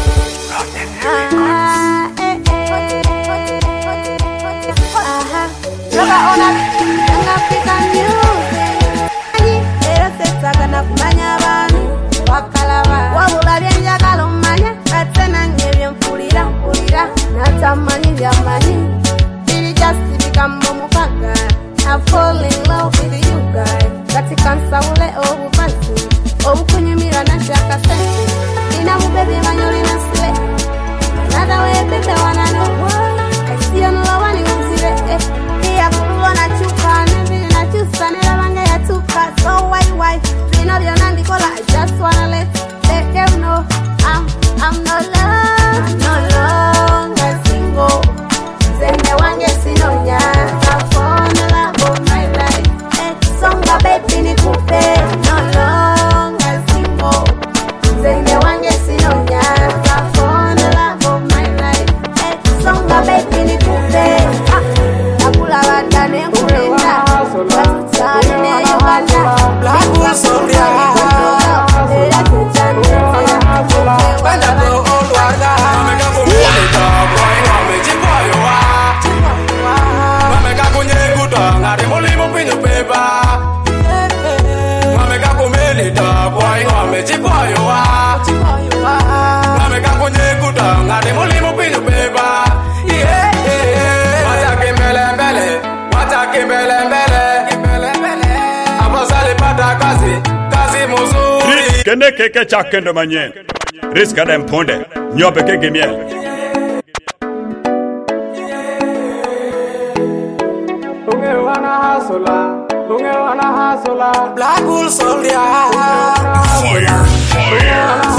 Ah, eh eh. Aha. Roba ona me, young African music. Era seta kana kumanya bani. Wakalaba, wabula byenja kalumanya. Katena ngebye mpulira mpulira. Natamani bya mani. Did it just become mumukaga? I fall in love with you guys. Katika nsaule obu fancy. Obu kunyumira na shaka sensi. Ina mubebe manyoli na sile. Another way baby wanna know why. I see you love and you see it. Iya kuruwa na chuka. Nivili na chusa nila bange ya tuka. So why why? Vino vyo nandi kola. I just wanna let let them know I'm I'm no long, I'm no longer single. Zende wange sinonya. I fall in love of my life. Eh, songa baby ni kupe. No longer single. Zende wange sinonya. I fall in love of my life. Eh, songa baby ni kupe. Ah, nakula wadane kulenda. Watutane ne Uganda. Black wool sombia. Era tuchane. Wanda go all wala. Mameka kumulita. Boy wameji boy wa. Mameka kunye kuta. Ngari mulimu pinyu beba. Mameka kumulita. Boy wameji boy wa. Mameka kunye kuta. Ngari mulimu pinyu beba. Yeah yeah. Watake mbele mbele. Watake mbele mbele. Abasale pata kazi. Kazi muzuri. Kende keke chakende manye. Riska dem ponde. Nyope keke miel. Unge wana hasula. Unge wana hasula. Black wool soldier. Fire, fire,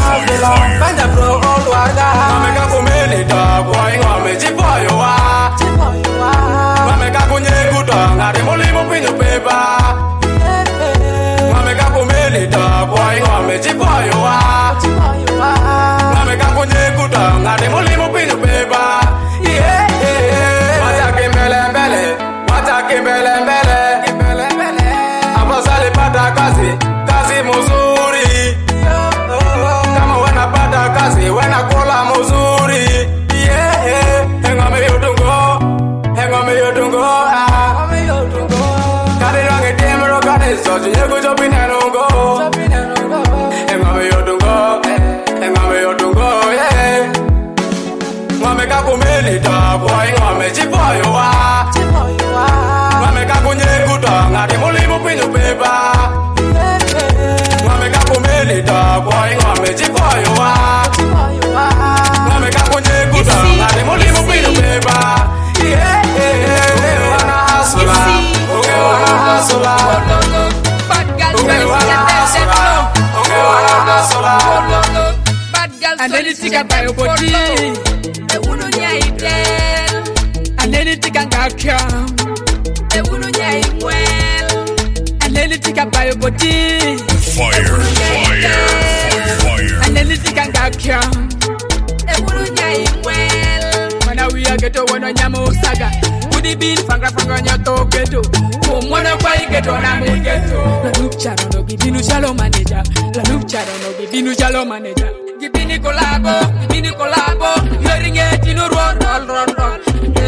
me ci fai o va. Come capo ne gusta, la demolimo qui non beba. Yeah, yeah, yeah, wanna hustle, okay, wanna hustle. Bad girl, okay, wanna hustle, okay, wanna hustle. Bad girl, and then it's a bio body. The one you eat, and then it's a gaka. The one you eat well, and then it's a bio body. Fire, fire, fire. And then it's a gaka. The one you eat well. When we are ghetto, when I am Osaga. Would it be fanga fanga nyato ghetto? Mwana kwa ghetto na me ghetto. La lucha no gibinu shalo manager. La lucha no gibinu shalo manager. Gibini kolabo, gibini kolabo. Hearing it in a run, run, run, run.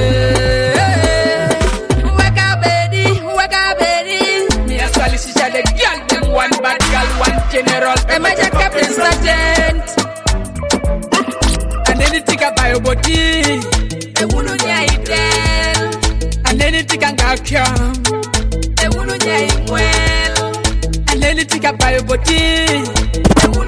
Waka baby, waka baby. Me as well as she said, girl them one bad girl, one general. Am I just captain sergeant? And then it take a bio body. The one and then it take a gaka. The one well, and then it take a bio body. The one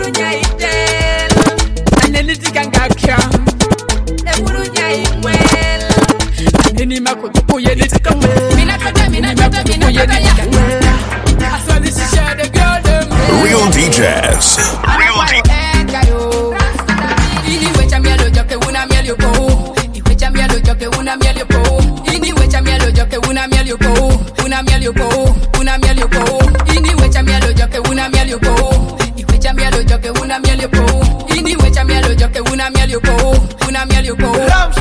and then it take a gaka. The one well, and then it mako to ye it take a well. Mina kata, mina kata, mina kata ya. I saw this share the girl them. Real D Js. Real D Js. Ini wecha mielo joke una mielo po. Iwecha mielo joke una mielo po. Ini wecha mielo joke una mielo po. Una mielo po. Una mielo po. Ini wecha mielo joke una mielo po. Iwecha mielo joke una mielo po. Ini wecha mielo joke una mielo po. Una mielo po.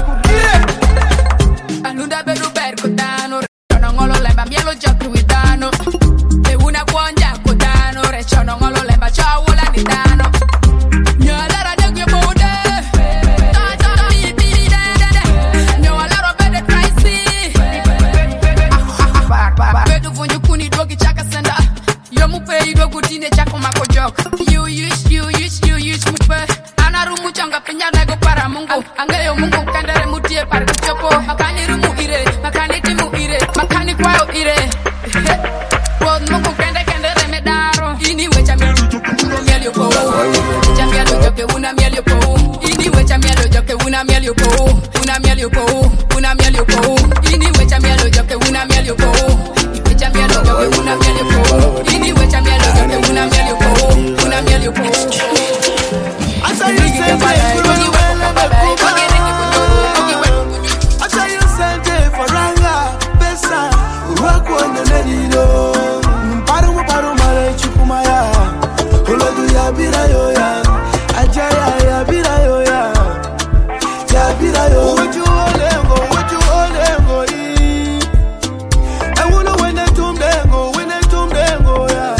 Alunda beru berko dano. Rechono ngolo lemba mielo joke widano. E una buonja kodano. Rechono ngolo lemba chawola ni dano. Nyalara joke bode. You use, you use, you use mupe. Ana rumu changa pinya nego para mungu. Angayo mungu kandare mutie para kuchopo. Makani rumu ire, makani timu ire, makani kwao ire. Pod mungu kende kende reme daro. Ini wecha mielo mielo po. Wecha mielo joke una mielo po. Ini wecha mielo joke una mielo po. Una mielo po, una mielo po. Ini wecha mielo joke una mielo po. Wecha mielo joke una mielo po. Ini wecha mielo joke una mielo po. Una mielo po. I saw you say I saw you say faranga pesa wako na nedido. Paru paru mare chukumaya. Olodu ya bira yo ya. Ajaya ya bira yo ya. Ya bira yo. Woju olengo, woju olengo i. I wanna win the tumdengo, win the tumdengo ya.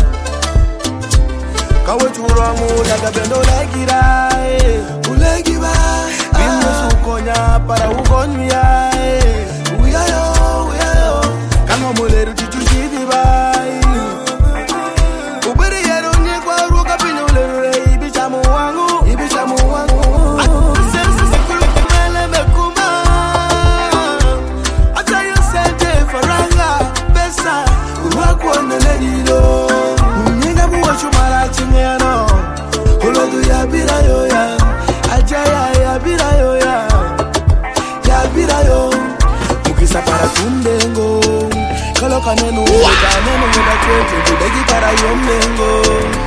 Kawoju ramu daga bendo legira. Ulegiba. Bimbo sukonya para ugonya. Uyayo, uyayo. Kama moleru tutujibi bai. Ubiri yero ni kwa ruka pinyo leru ibichamu wangu, ibichamu wangu. Sisi sikuru kumele mekuma. Ata you sente faranga pesa wako na ledido. Nyinga buwa chumara chingeno. Olodu ya bira yo ya. Ajaya ya bira yo ya. Ya bira yo. Mukisa para tundengo. Kaloka nenu uweka nenu muna kwetu. Judegi para yombengo.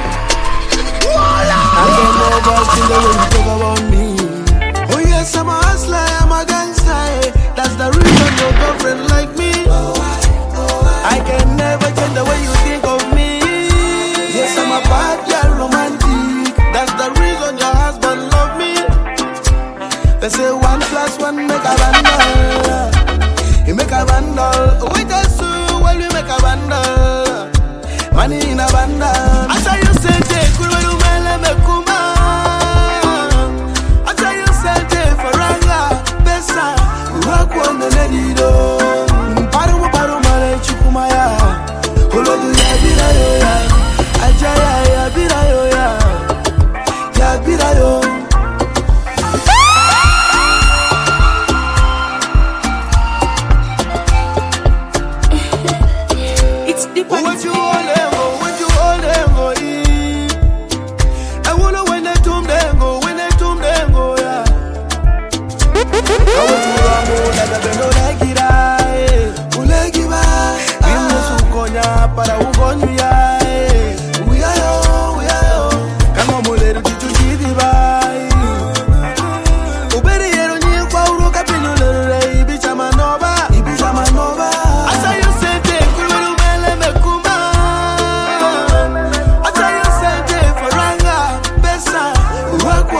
I can never see the way you talk about me. Oh yes, I'm a hustler, I'm a gangster. That's the reason your girlfriend like me. I can never change the way you think of me. Yes, I'm a bad girl, romantic. That's the reason your husband love me. They say one plus one make a bundle. You make a bundle. We just do while we make a bundle. Money in a bundle. I saw you say, take cool when you mele me kuma. I saw you say, take faranga pesa wako na nedido. Paru paru mare chukumaya. Olodu ya bira yo ya. Ajaya ya bira yo ya. Ya bira yo. It's the what you all ever, what you all ever eat.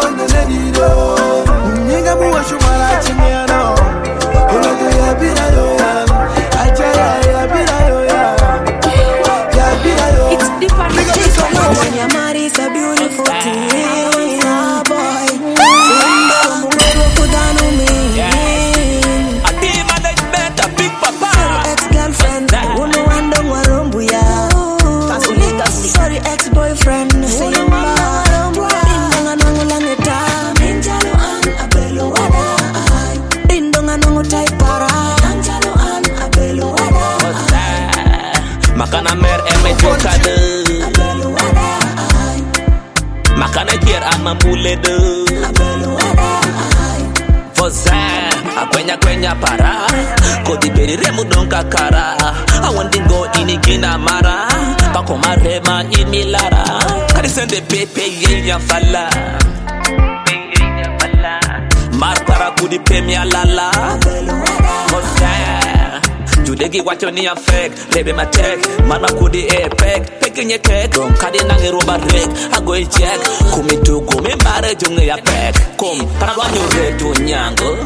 wanya nedido. Nyinga muwa shumala chimiano. Ulago ya bira yo ya. Ajaya ya bira yo ya. Ya bira yo. It's the party. When your married is a beautiful thing. Yeah, boy. Simba, mungu kudanu me. I did management, a big papa. Sorry, ex-girlfriend. Uno ando warumbu ya. Sorry, ex-boyfriend. Simba, dindonga nongo langeta. Ninjalo an abelo wada. Dindonga nongo taipara. Ninjalo an abelo wada. Makana mer eme jokade. Abelo wada. Makana kier ama mulede. Abelo wada. Fosa, akwenya kwenya para. Kodi beri remu donka kara. Awandingo inigina mara. Bako marema imilara. Kari sende pepe yenya fala. Mar para kudi pemi alala. Fosa, judegi wacho ni a fake. Lebe ma check. Mama kudi e pek. Peki nye kek. Don kadi nange roba rek. Ago e check. Kumi tu kumi mare junge ya pek. Kom, paragwanyo retu nyango.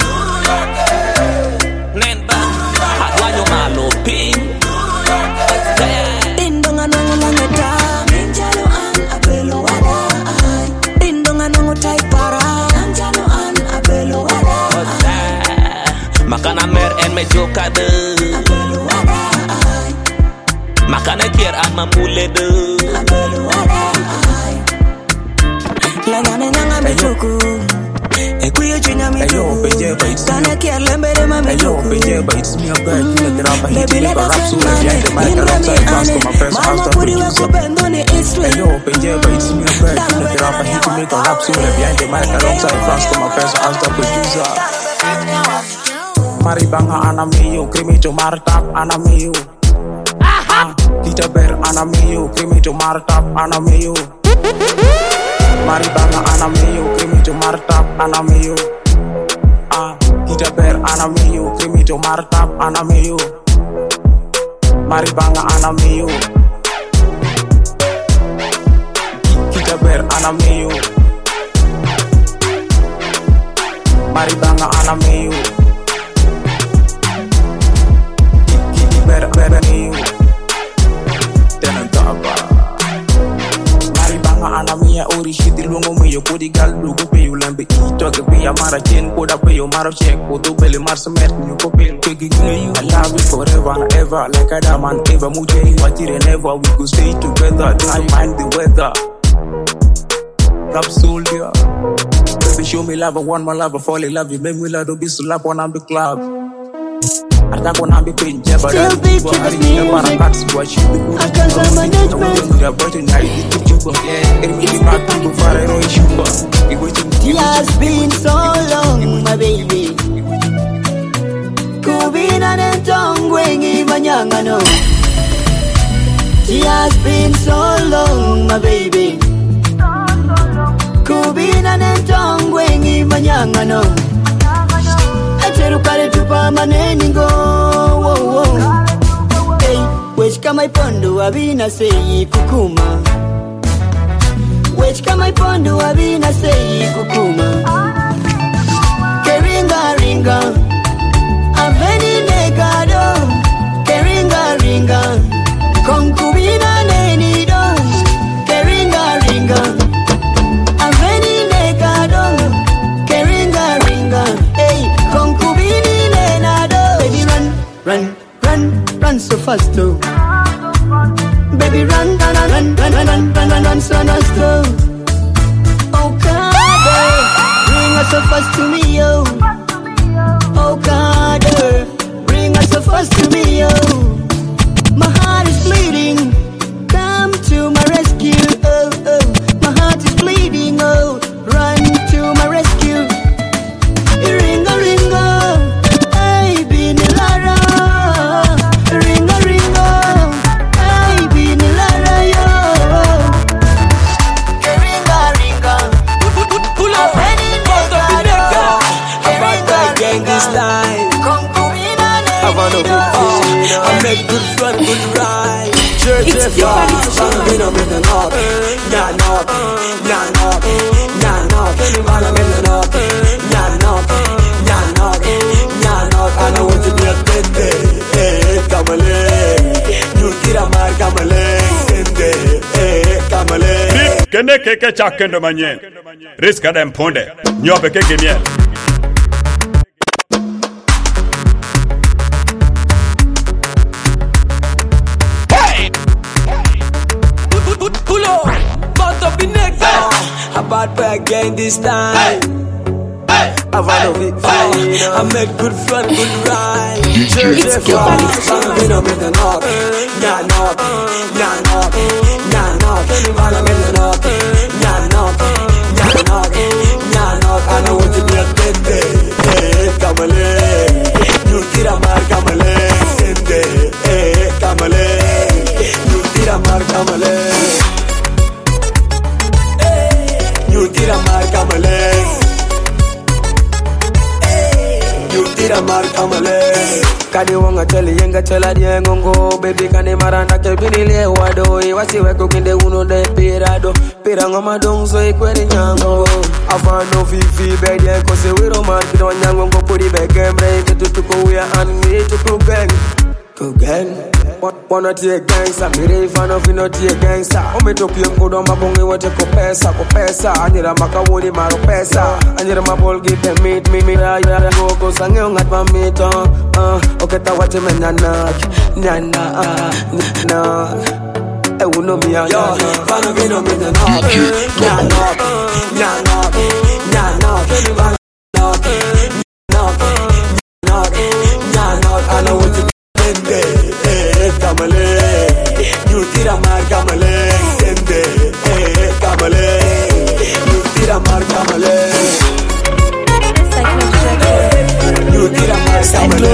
Nenda, agwanyo malo ping. Dindonga nongo langeta. Ninjalo an abelo wada. Dindonga nongo taipara. Ninjalo an abelo wada. Makana mer en me jokade. Abelo wada. Makana kier ama mulede. Abelo wada. Langane nanga me joku. Ekuyo chinya me joku. Sana kier lembere ma me joku. Baby let us spend money. Indra me ane. Mama puri wako bendoni iswe. Dano me nana ya Maribanga anamiyo, krimicho martap anamiyo. Ah, kita ber anamiyo, krimicho martap anamiyo. Maribanga anamiyo, krimicho martap anamiyo. Ah, kita ber anamiyo, krimicho martap anamiyo. Maribanga anamiyo. Kita ber anamiyo. Maribanga anamiyo. Better, better than you. Then I'm top. Maribanga anamia ori shiti lungo meyo kodi gal lugo peyo lambe itoke peya mara chen koda peyo mara check kodo bele marsa met you ko pel kegi you. I love you forever and ever like Adam and Eva mujeri watire never we go stay together don't mind the weather. Rap soldier. Baby show me love I want my love I fall in love you make me love to be slap on the club. Still big to this music. I can't find management. It has been so long, my baby. Kubina nentongwengi manyangano. It has been so long, my baby. Kubina nentongwengi manyangano. Acherukale tupa maneni go. Whoa, whoa. Hey, which kama ipondo abina sei kukuma. Which kama ipondo abina sei kukuma. Keringa ringa, aveni negado. Keringa ringa, konkubina neni do. Keringa ringa, aveni negado. Keringa ringa, hey, konkubini nenado. Baby run, run, run, run so fast too. Baby run, run, run, run, run, run, run, run, run so fast too. Oh God, bring us so fast to me, yo. Oh God, bring us so fast to me, yo. My heart is bleeding, come to my rescue, oh, oh. My heart is bleeding, oh, run to my rescue. Ringa, ringa, ay, binilara. Ringa, ringa, ay, binilara, yo. Ringa, ringa, pull up, fuck up the nigga. About that gang this time. I wanna go far. I make good fun, good ride. It's your party. We don't make a knock, nah knock, nah knock, nah knock. Kene keke chakendo manyen. Riska dem ponde. Nyope keke miel. Hey! Pull up, bounce up the next time. A bad boy again this time. I run a big fight. I make good fun, good ride. It's good. I'm in a bit of knock. Nah, knock. Nah, knock. Nah, knock. I'm in a knock. Nah, knock. Nah, knock. Nah, knock. I know what you be a tende. Hey, come on, you tira mar, come on, tende. Hey, come on, you tira mar, come on. You tira mar, come on. You tira marca male. Kadi wonga teli yenga tela diengongo. Baby kani maranda kebini le wado. Iwasi weko kinde uno de pirado. Piranga madongzo ikweri nyango. Afano fifi bedye kose wiro man. Kido nyango ngo puri begembre. Ketu tuko uya anmi tuko gang. Go gang. Wanna tie gangsta. Mire ifano fino tie gangsta. Ome topi yungo do mabongi wote ko pesa. Ko pesa. Anira makawuni maro pesa. Anira mabol give them meat me me. Go go sange ungat mamito. Uh, oketa wate me nana. Nana. Nana. E uno mi a yo. Fano vino mi de knock. Nana. Nana. Nana. Nana. Knock. Knock. Knock. Nana. I know what you Hey, kamale, you tira mar kamale, sende. Hey, kamale, you tira mar kamale, you tira mar kamale,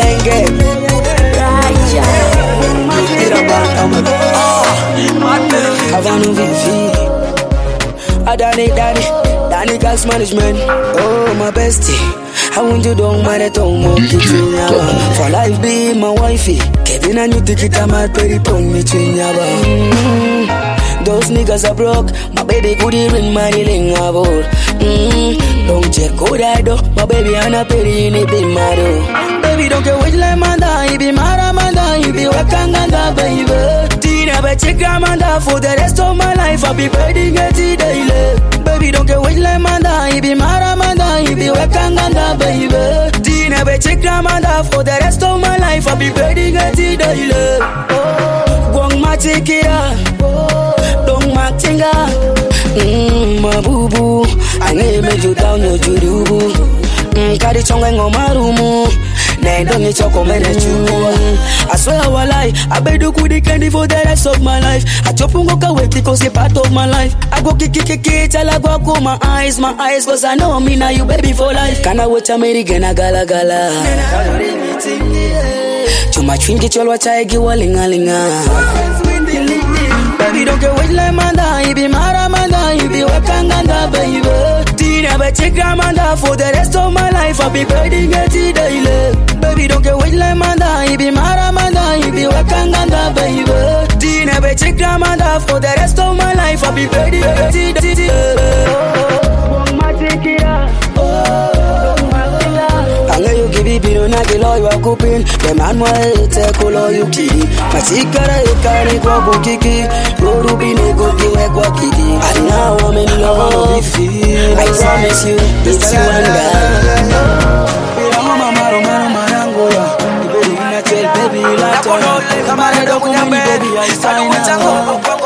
you tira mar kamale. Oh, Havana Vivi, Adani Dani, Danny Gas Management. Oh, my bestie. I want you don't mind it on more kitchen for life be my wifey. Kevin and you take it I'm at pretty pong me mm-hmm. Those niggas are broke. My baby could even money ling about. Mm-hmm. Don't check good I do. My baby and a petty in it be mad. Baby don't care which line man die. Be mad man die. Be wakanga baby. Tina be check Amanda for the rest of my life. I'll be waiting at the daily. Baby don't care which line man die. Be mad man die. Be wakanga baby. Tina be check Amanda for the rest of my life. I'll be waiting at the daily. Gwang ma take it up. Don't ma tinga. Mmm, my boo boo. I need me you down your judu. Mmm, carry chonga ngomarumu. Then don't you talk on I swear I will lie. I bet you could candy for the rest of my life. I chop on go away because it's part of my life. I go kick kick kick till I go go my eyes, my eyes, cause I know me now you baby for life. Can I watch American a gala gala? To my twin get your watch I give a linga linga. Baby don't get which like manda, you be mara manda, you be wakanga baby. Tina be check Amanda for the rest of my life. I'll be waiting at the daily. Baby don't get which like manda, you be mara manda, you be wakanga baby. Tina be check Amanda for the rest of my life. I'll be waiting at the daily. You give it bino na kilo you are cooking. The man will take all you keep. Masikara ikari kwa bukiki. Guru bine go kiwe kwa kiki. And now I'm in love with you. I promise you, it's you and I. Pira mama maro maro marango ya. Baby na tell baby la to. Kamara do kuni baby I sign up.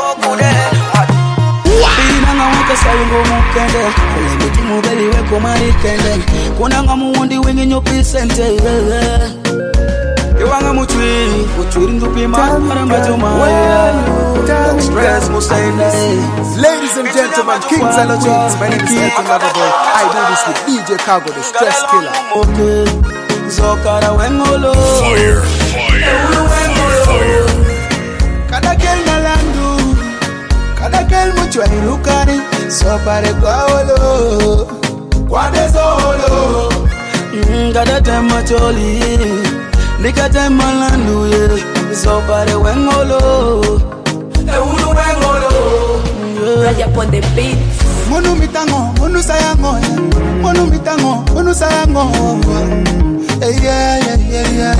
Sayingo mukende Olende timu beli weko marikende Kunanga muwundi wingi nyopi sente Iwanga mutwi Mutwiri ndupi mara majuma Express Musainde. Ladies and gentlemen, kings and queens, my name is Elton Loverboy. I do this with D J Cargo, the stress killer. Okay, Zokara wengolo Fire, fire, fire Kadakel nalandu Kadakel muchwa irukani Sopare kwa olo Kwa desolo Kada tema choli Nika tema landu ye Sopare wengolo Eulu wengolo Raja upon the beat Munu mitango, munu sayango Munu mitango, munu sayango Yeah, yeah, yeah, yeah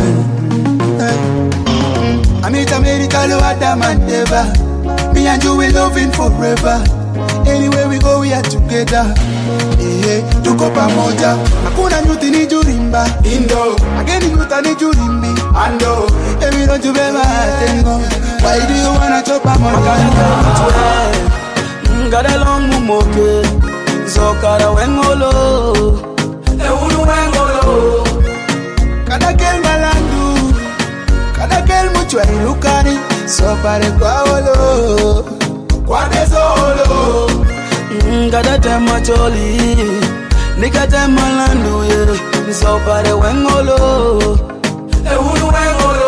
I meet America, lo Adam and Eva Me and you will loving forever Anywhere we go we are together. Eh, tuko pamoja. Hakuna nyuti ni jurimba. Indo. Ageni nyuta ni jurimbi. Ando. Emi don't you beba tengo. Why do you wanna chop a moja? Got a long mumoke. Zokara wengolo. E unu wengolo. Kada kel malandu. Kada kel muchwa ilukani. So pare kwa olo. Kwa desolo. Kada tema choli. Nika tema landu ye. So pare wengolo. E unu wengolo.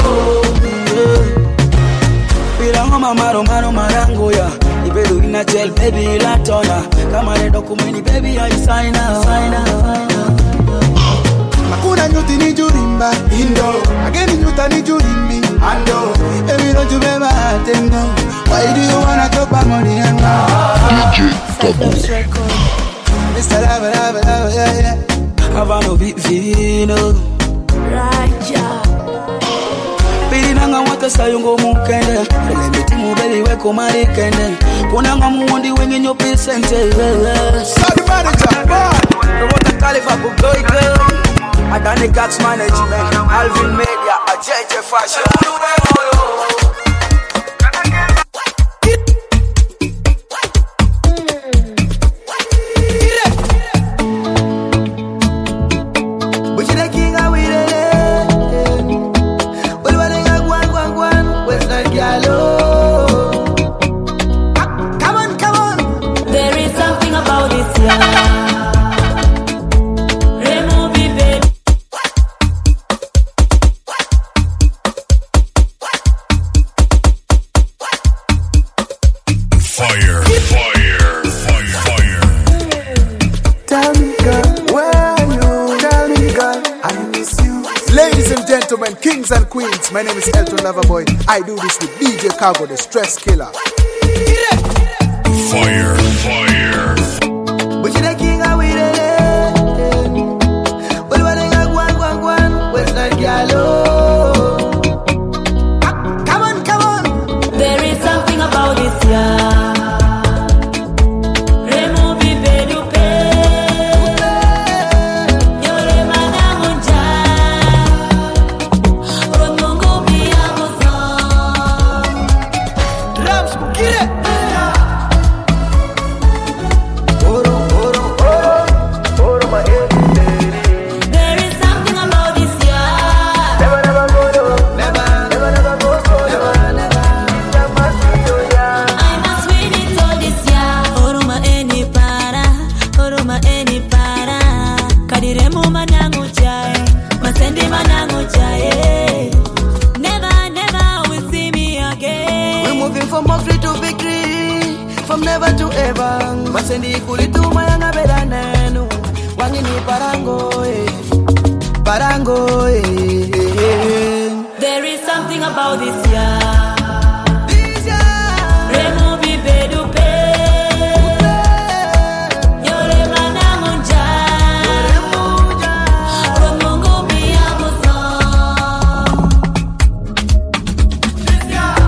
Pirango mamaro maro marango ya. Ibedu ina gel baby la tona. Kama le dokumeni baby I sign up. Sign up. Makuna nyuti ni jurimba. Indo. Ageni nyuta ni jurimbi. Ando. Every don't you ever tengo. Why do you wanna talk about money and D J Kago. Mister Lava Lava Lava, yeah, yeah. Havano Vino. Raja. Nanga wata sayungo mukende ele mitimu beli weko mari kende kunanga muondi wengi nyopi sente Sorry manager boy wata kalifa bugoy girl Adani Gax management Alvin Media a J J Fashion Kings and queens, my name is Elton Loverboy. I do this with D J Kago, the stress killer. Fire, fire. But you the king of we the But what they got one, one, one West Side Gallo. Come on, come on. There is something about this year. Masendi kulitu mayanga bedanenu Wangini parango eh Parango eh There is something about this year. This year Remo bi bedupe Yore mana munja Romongo bi amuso This year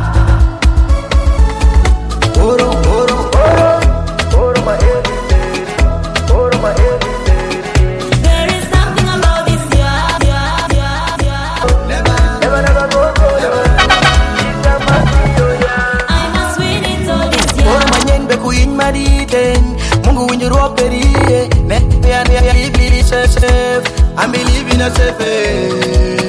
Oro, oro, oro Oro my everyday Oro my everyday There is something about this year, yeah, yeah, yeah. Never, never, never go, go, never I must win it all this year. Oro manyen beku in mariten Mungu winju roperi Me, me, and I live in safe I believe in a safe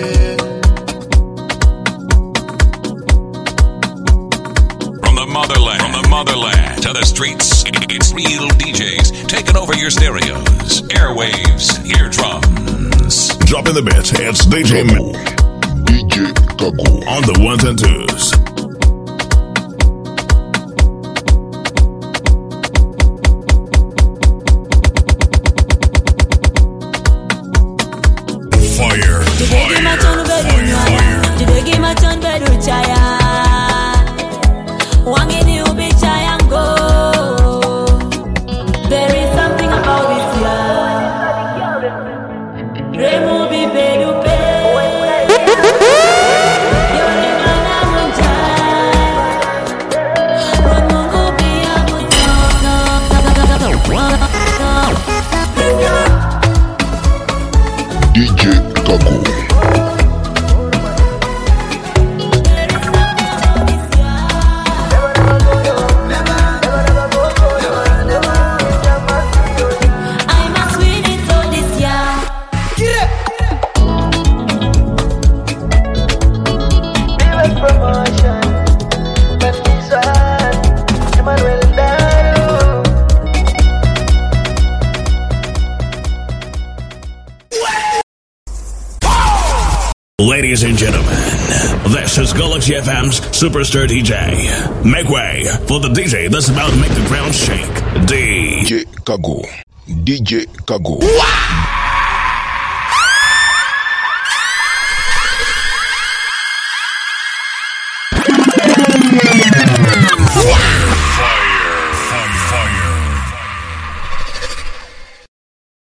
Motherland, from the motherland to the streets, it's real D Js taking over your stereos, airwaves, eardrums. Dropping the bits, it's D J Mo. D J Kago on the ones and twos. Fire, fire, fire. Wangini ubicha yango. There is something about this year. Remo bi bedupe. Yore mana munja. Romungu bi amuso. D J Kago. Ladies and gentlemen, this is Galaxy F M's Superstar D J. Make way for the D J that's about to make the ground shake. D J Kago. D J Kago. Wow!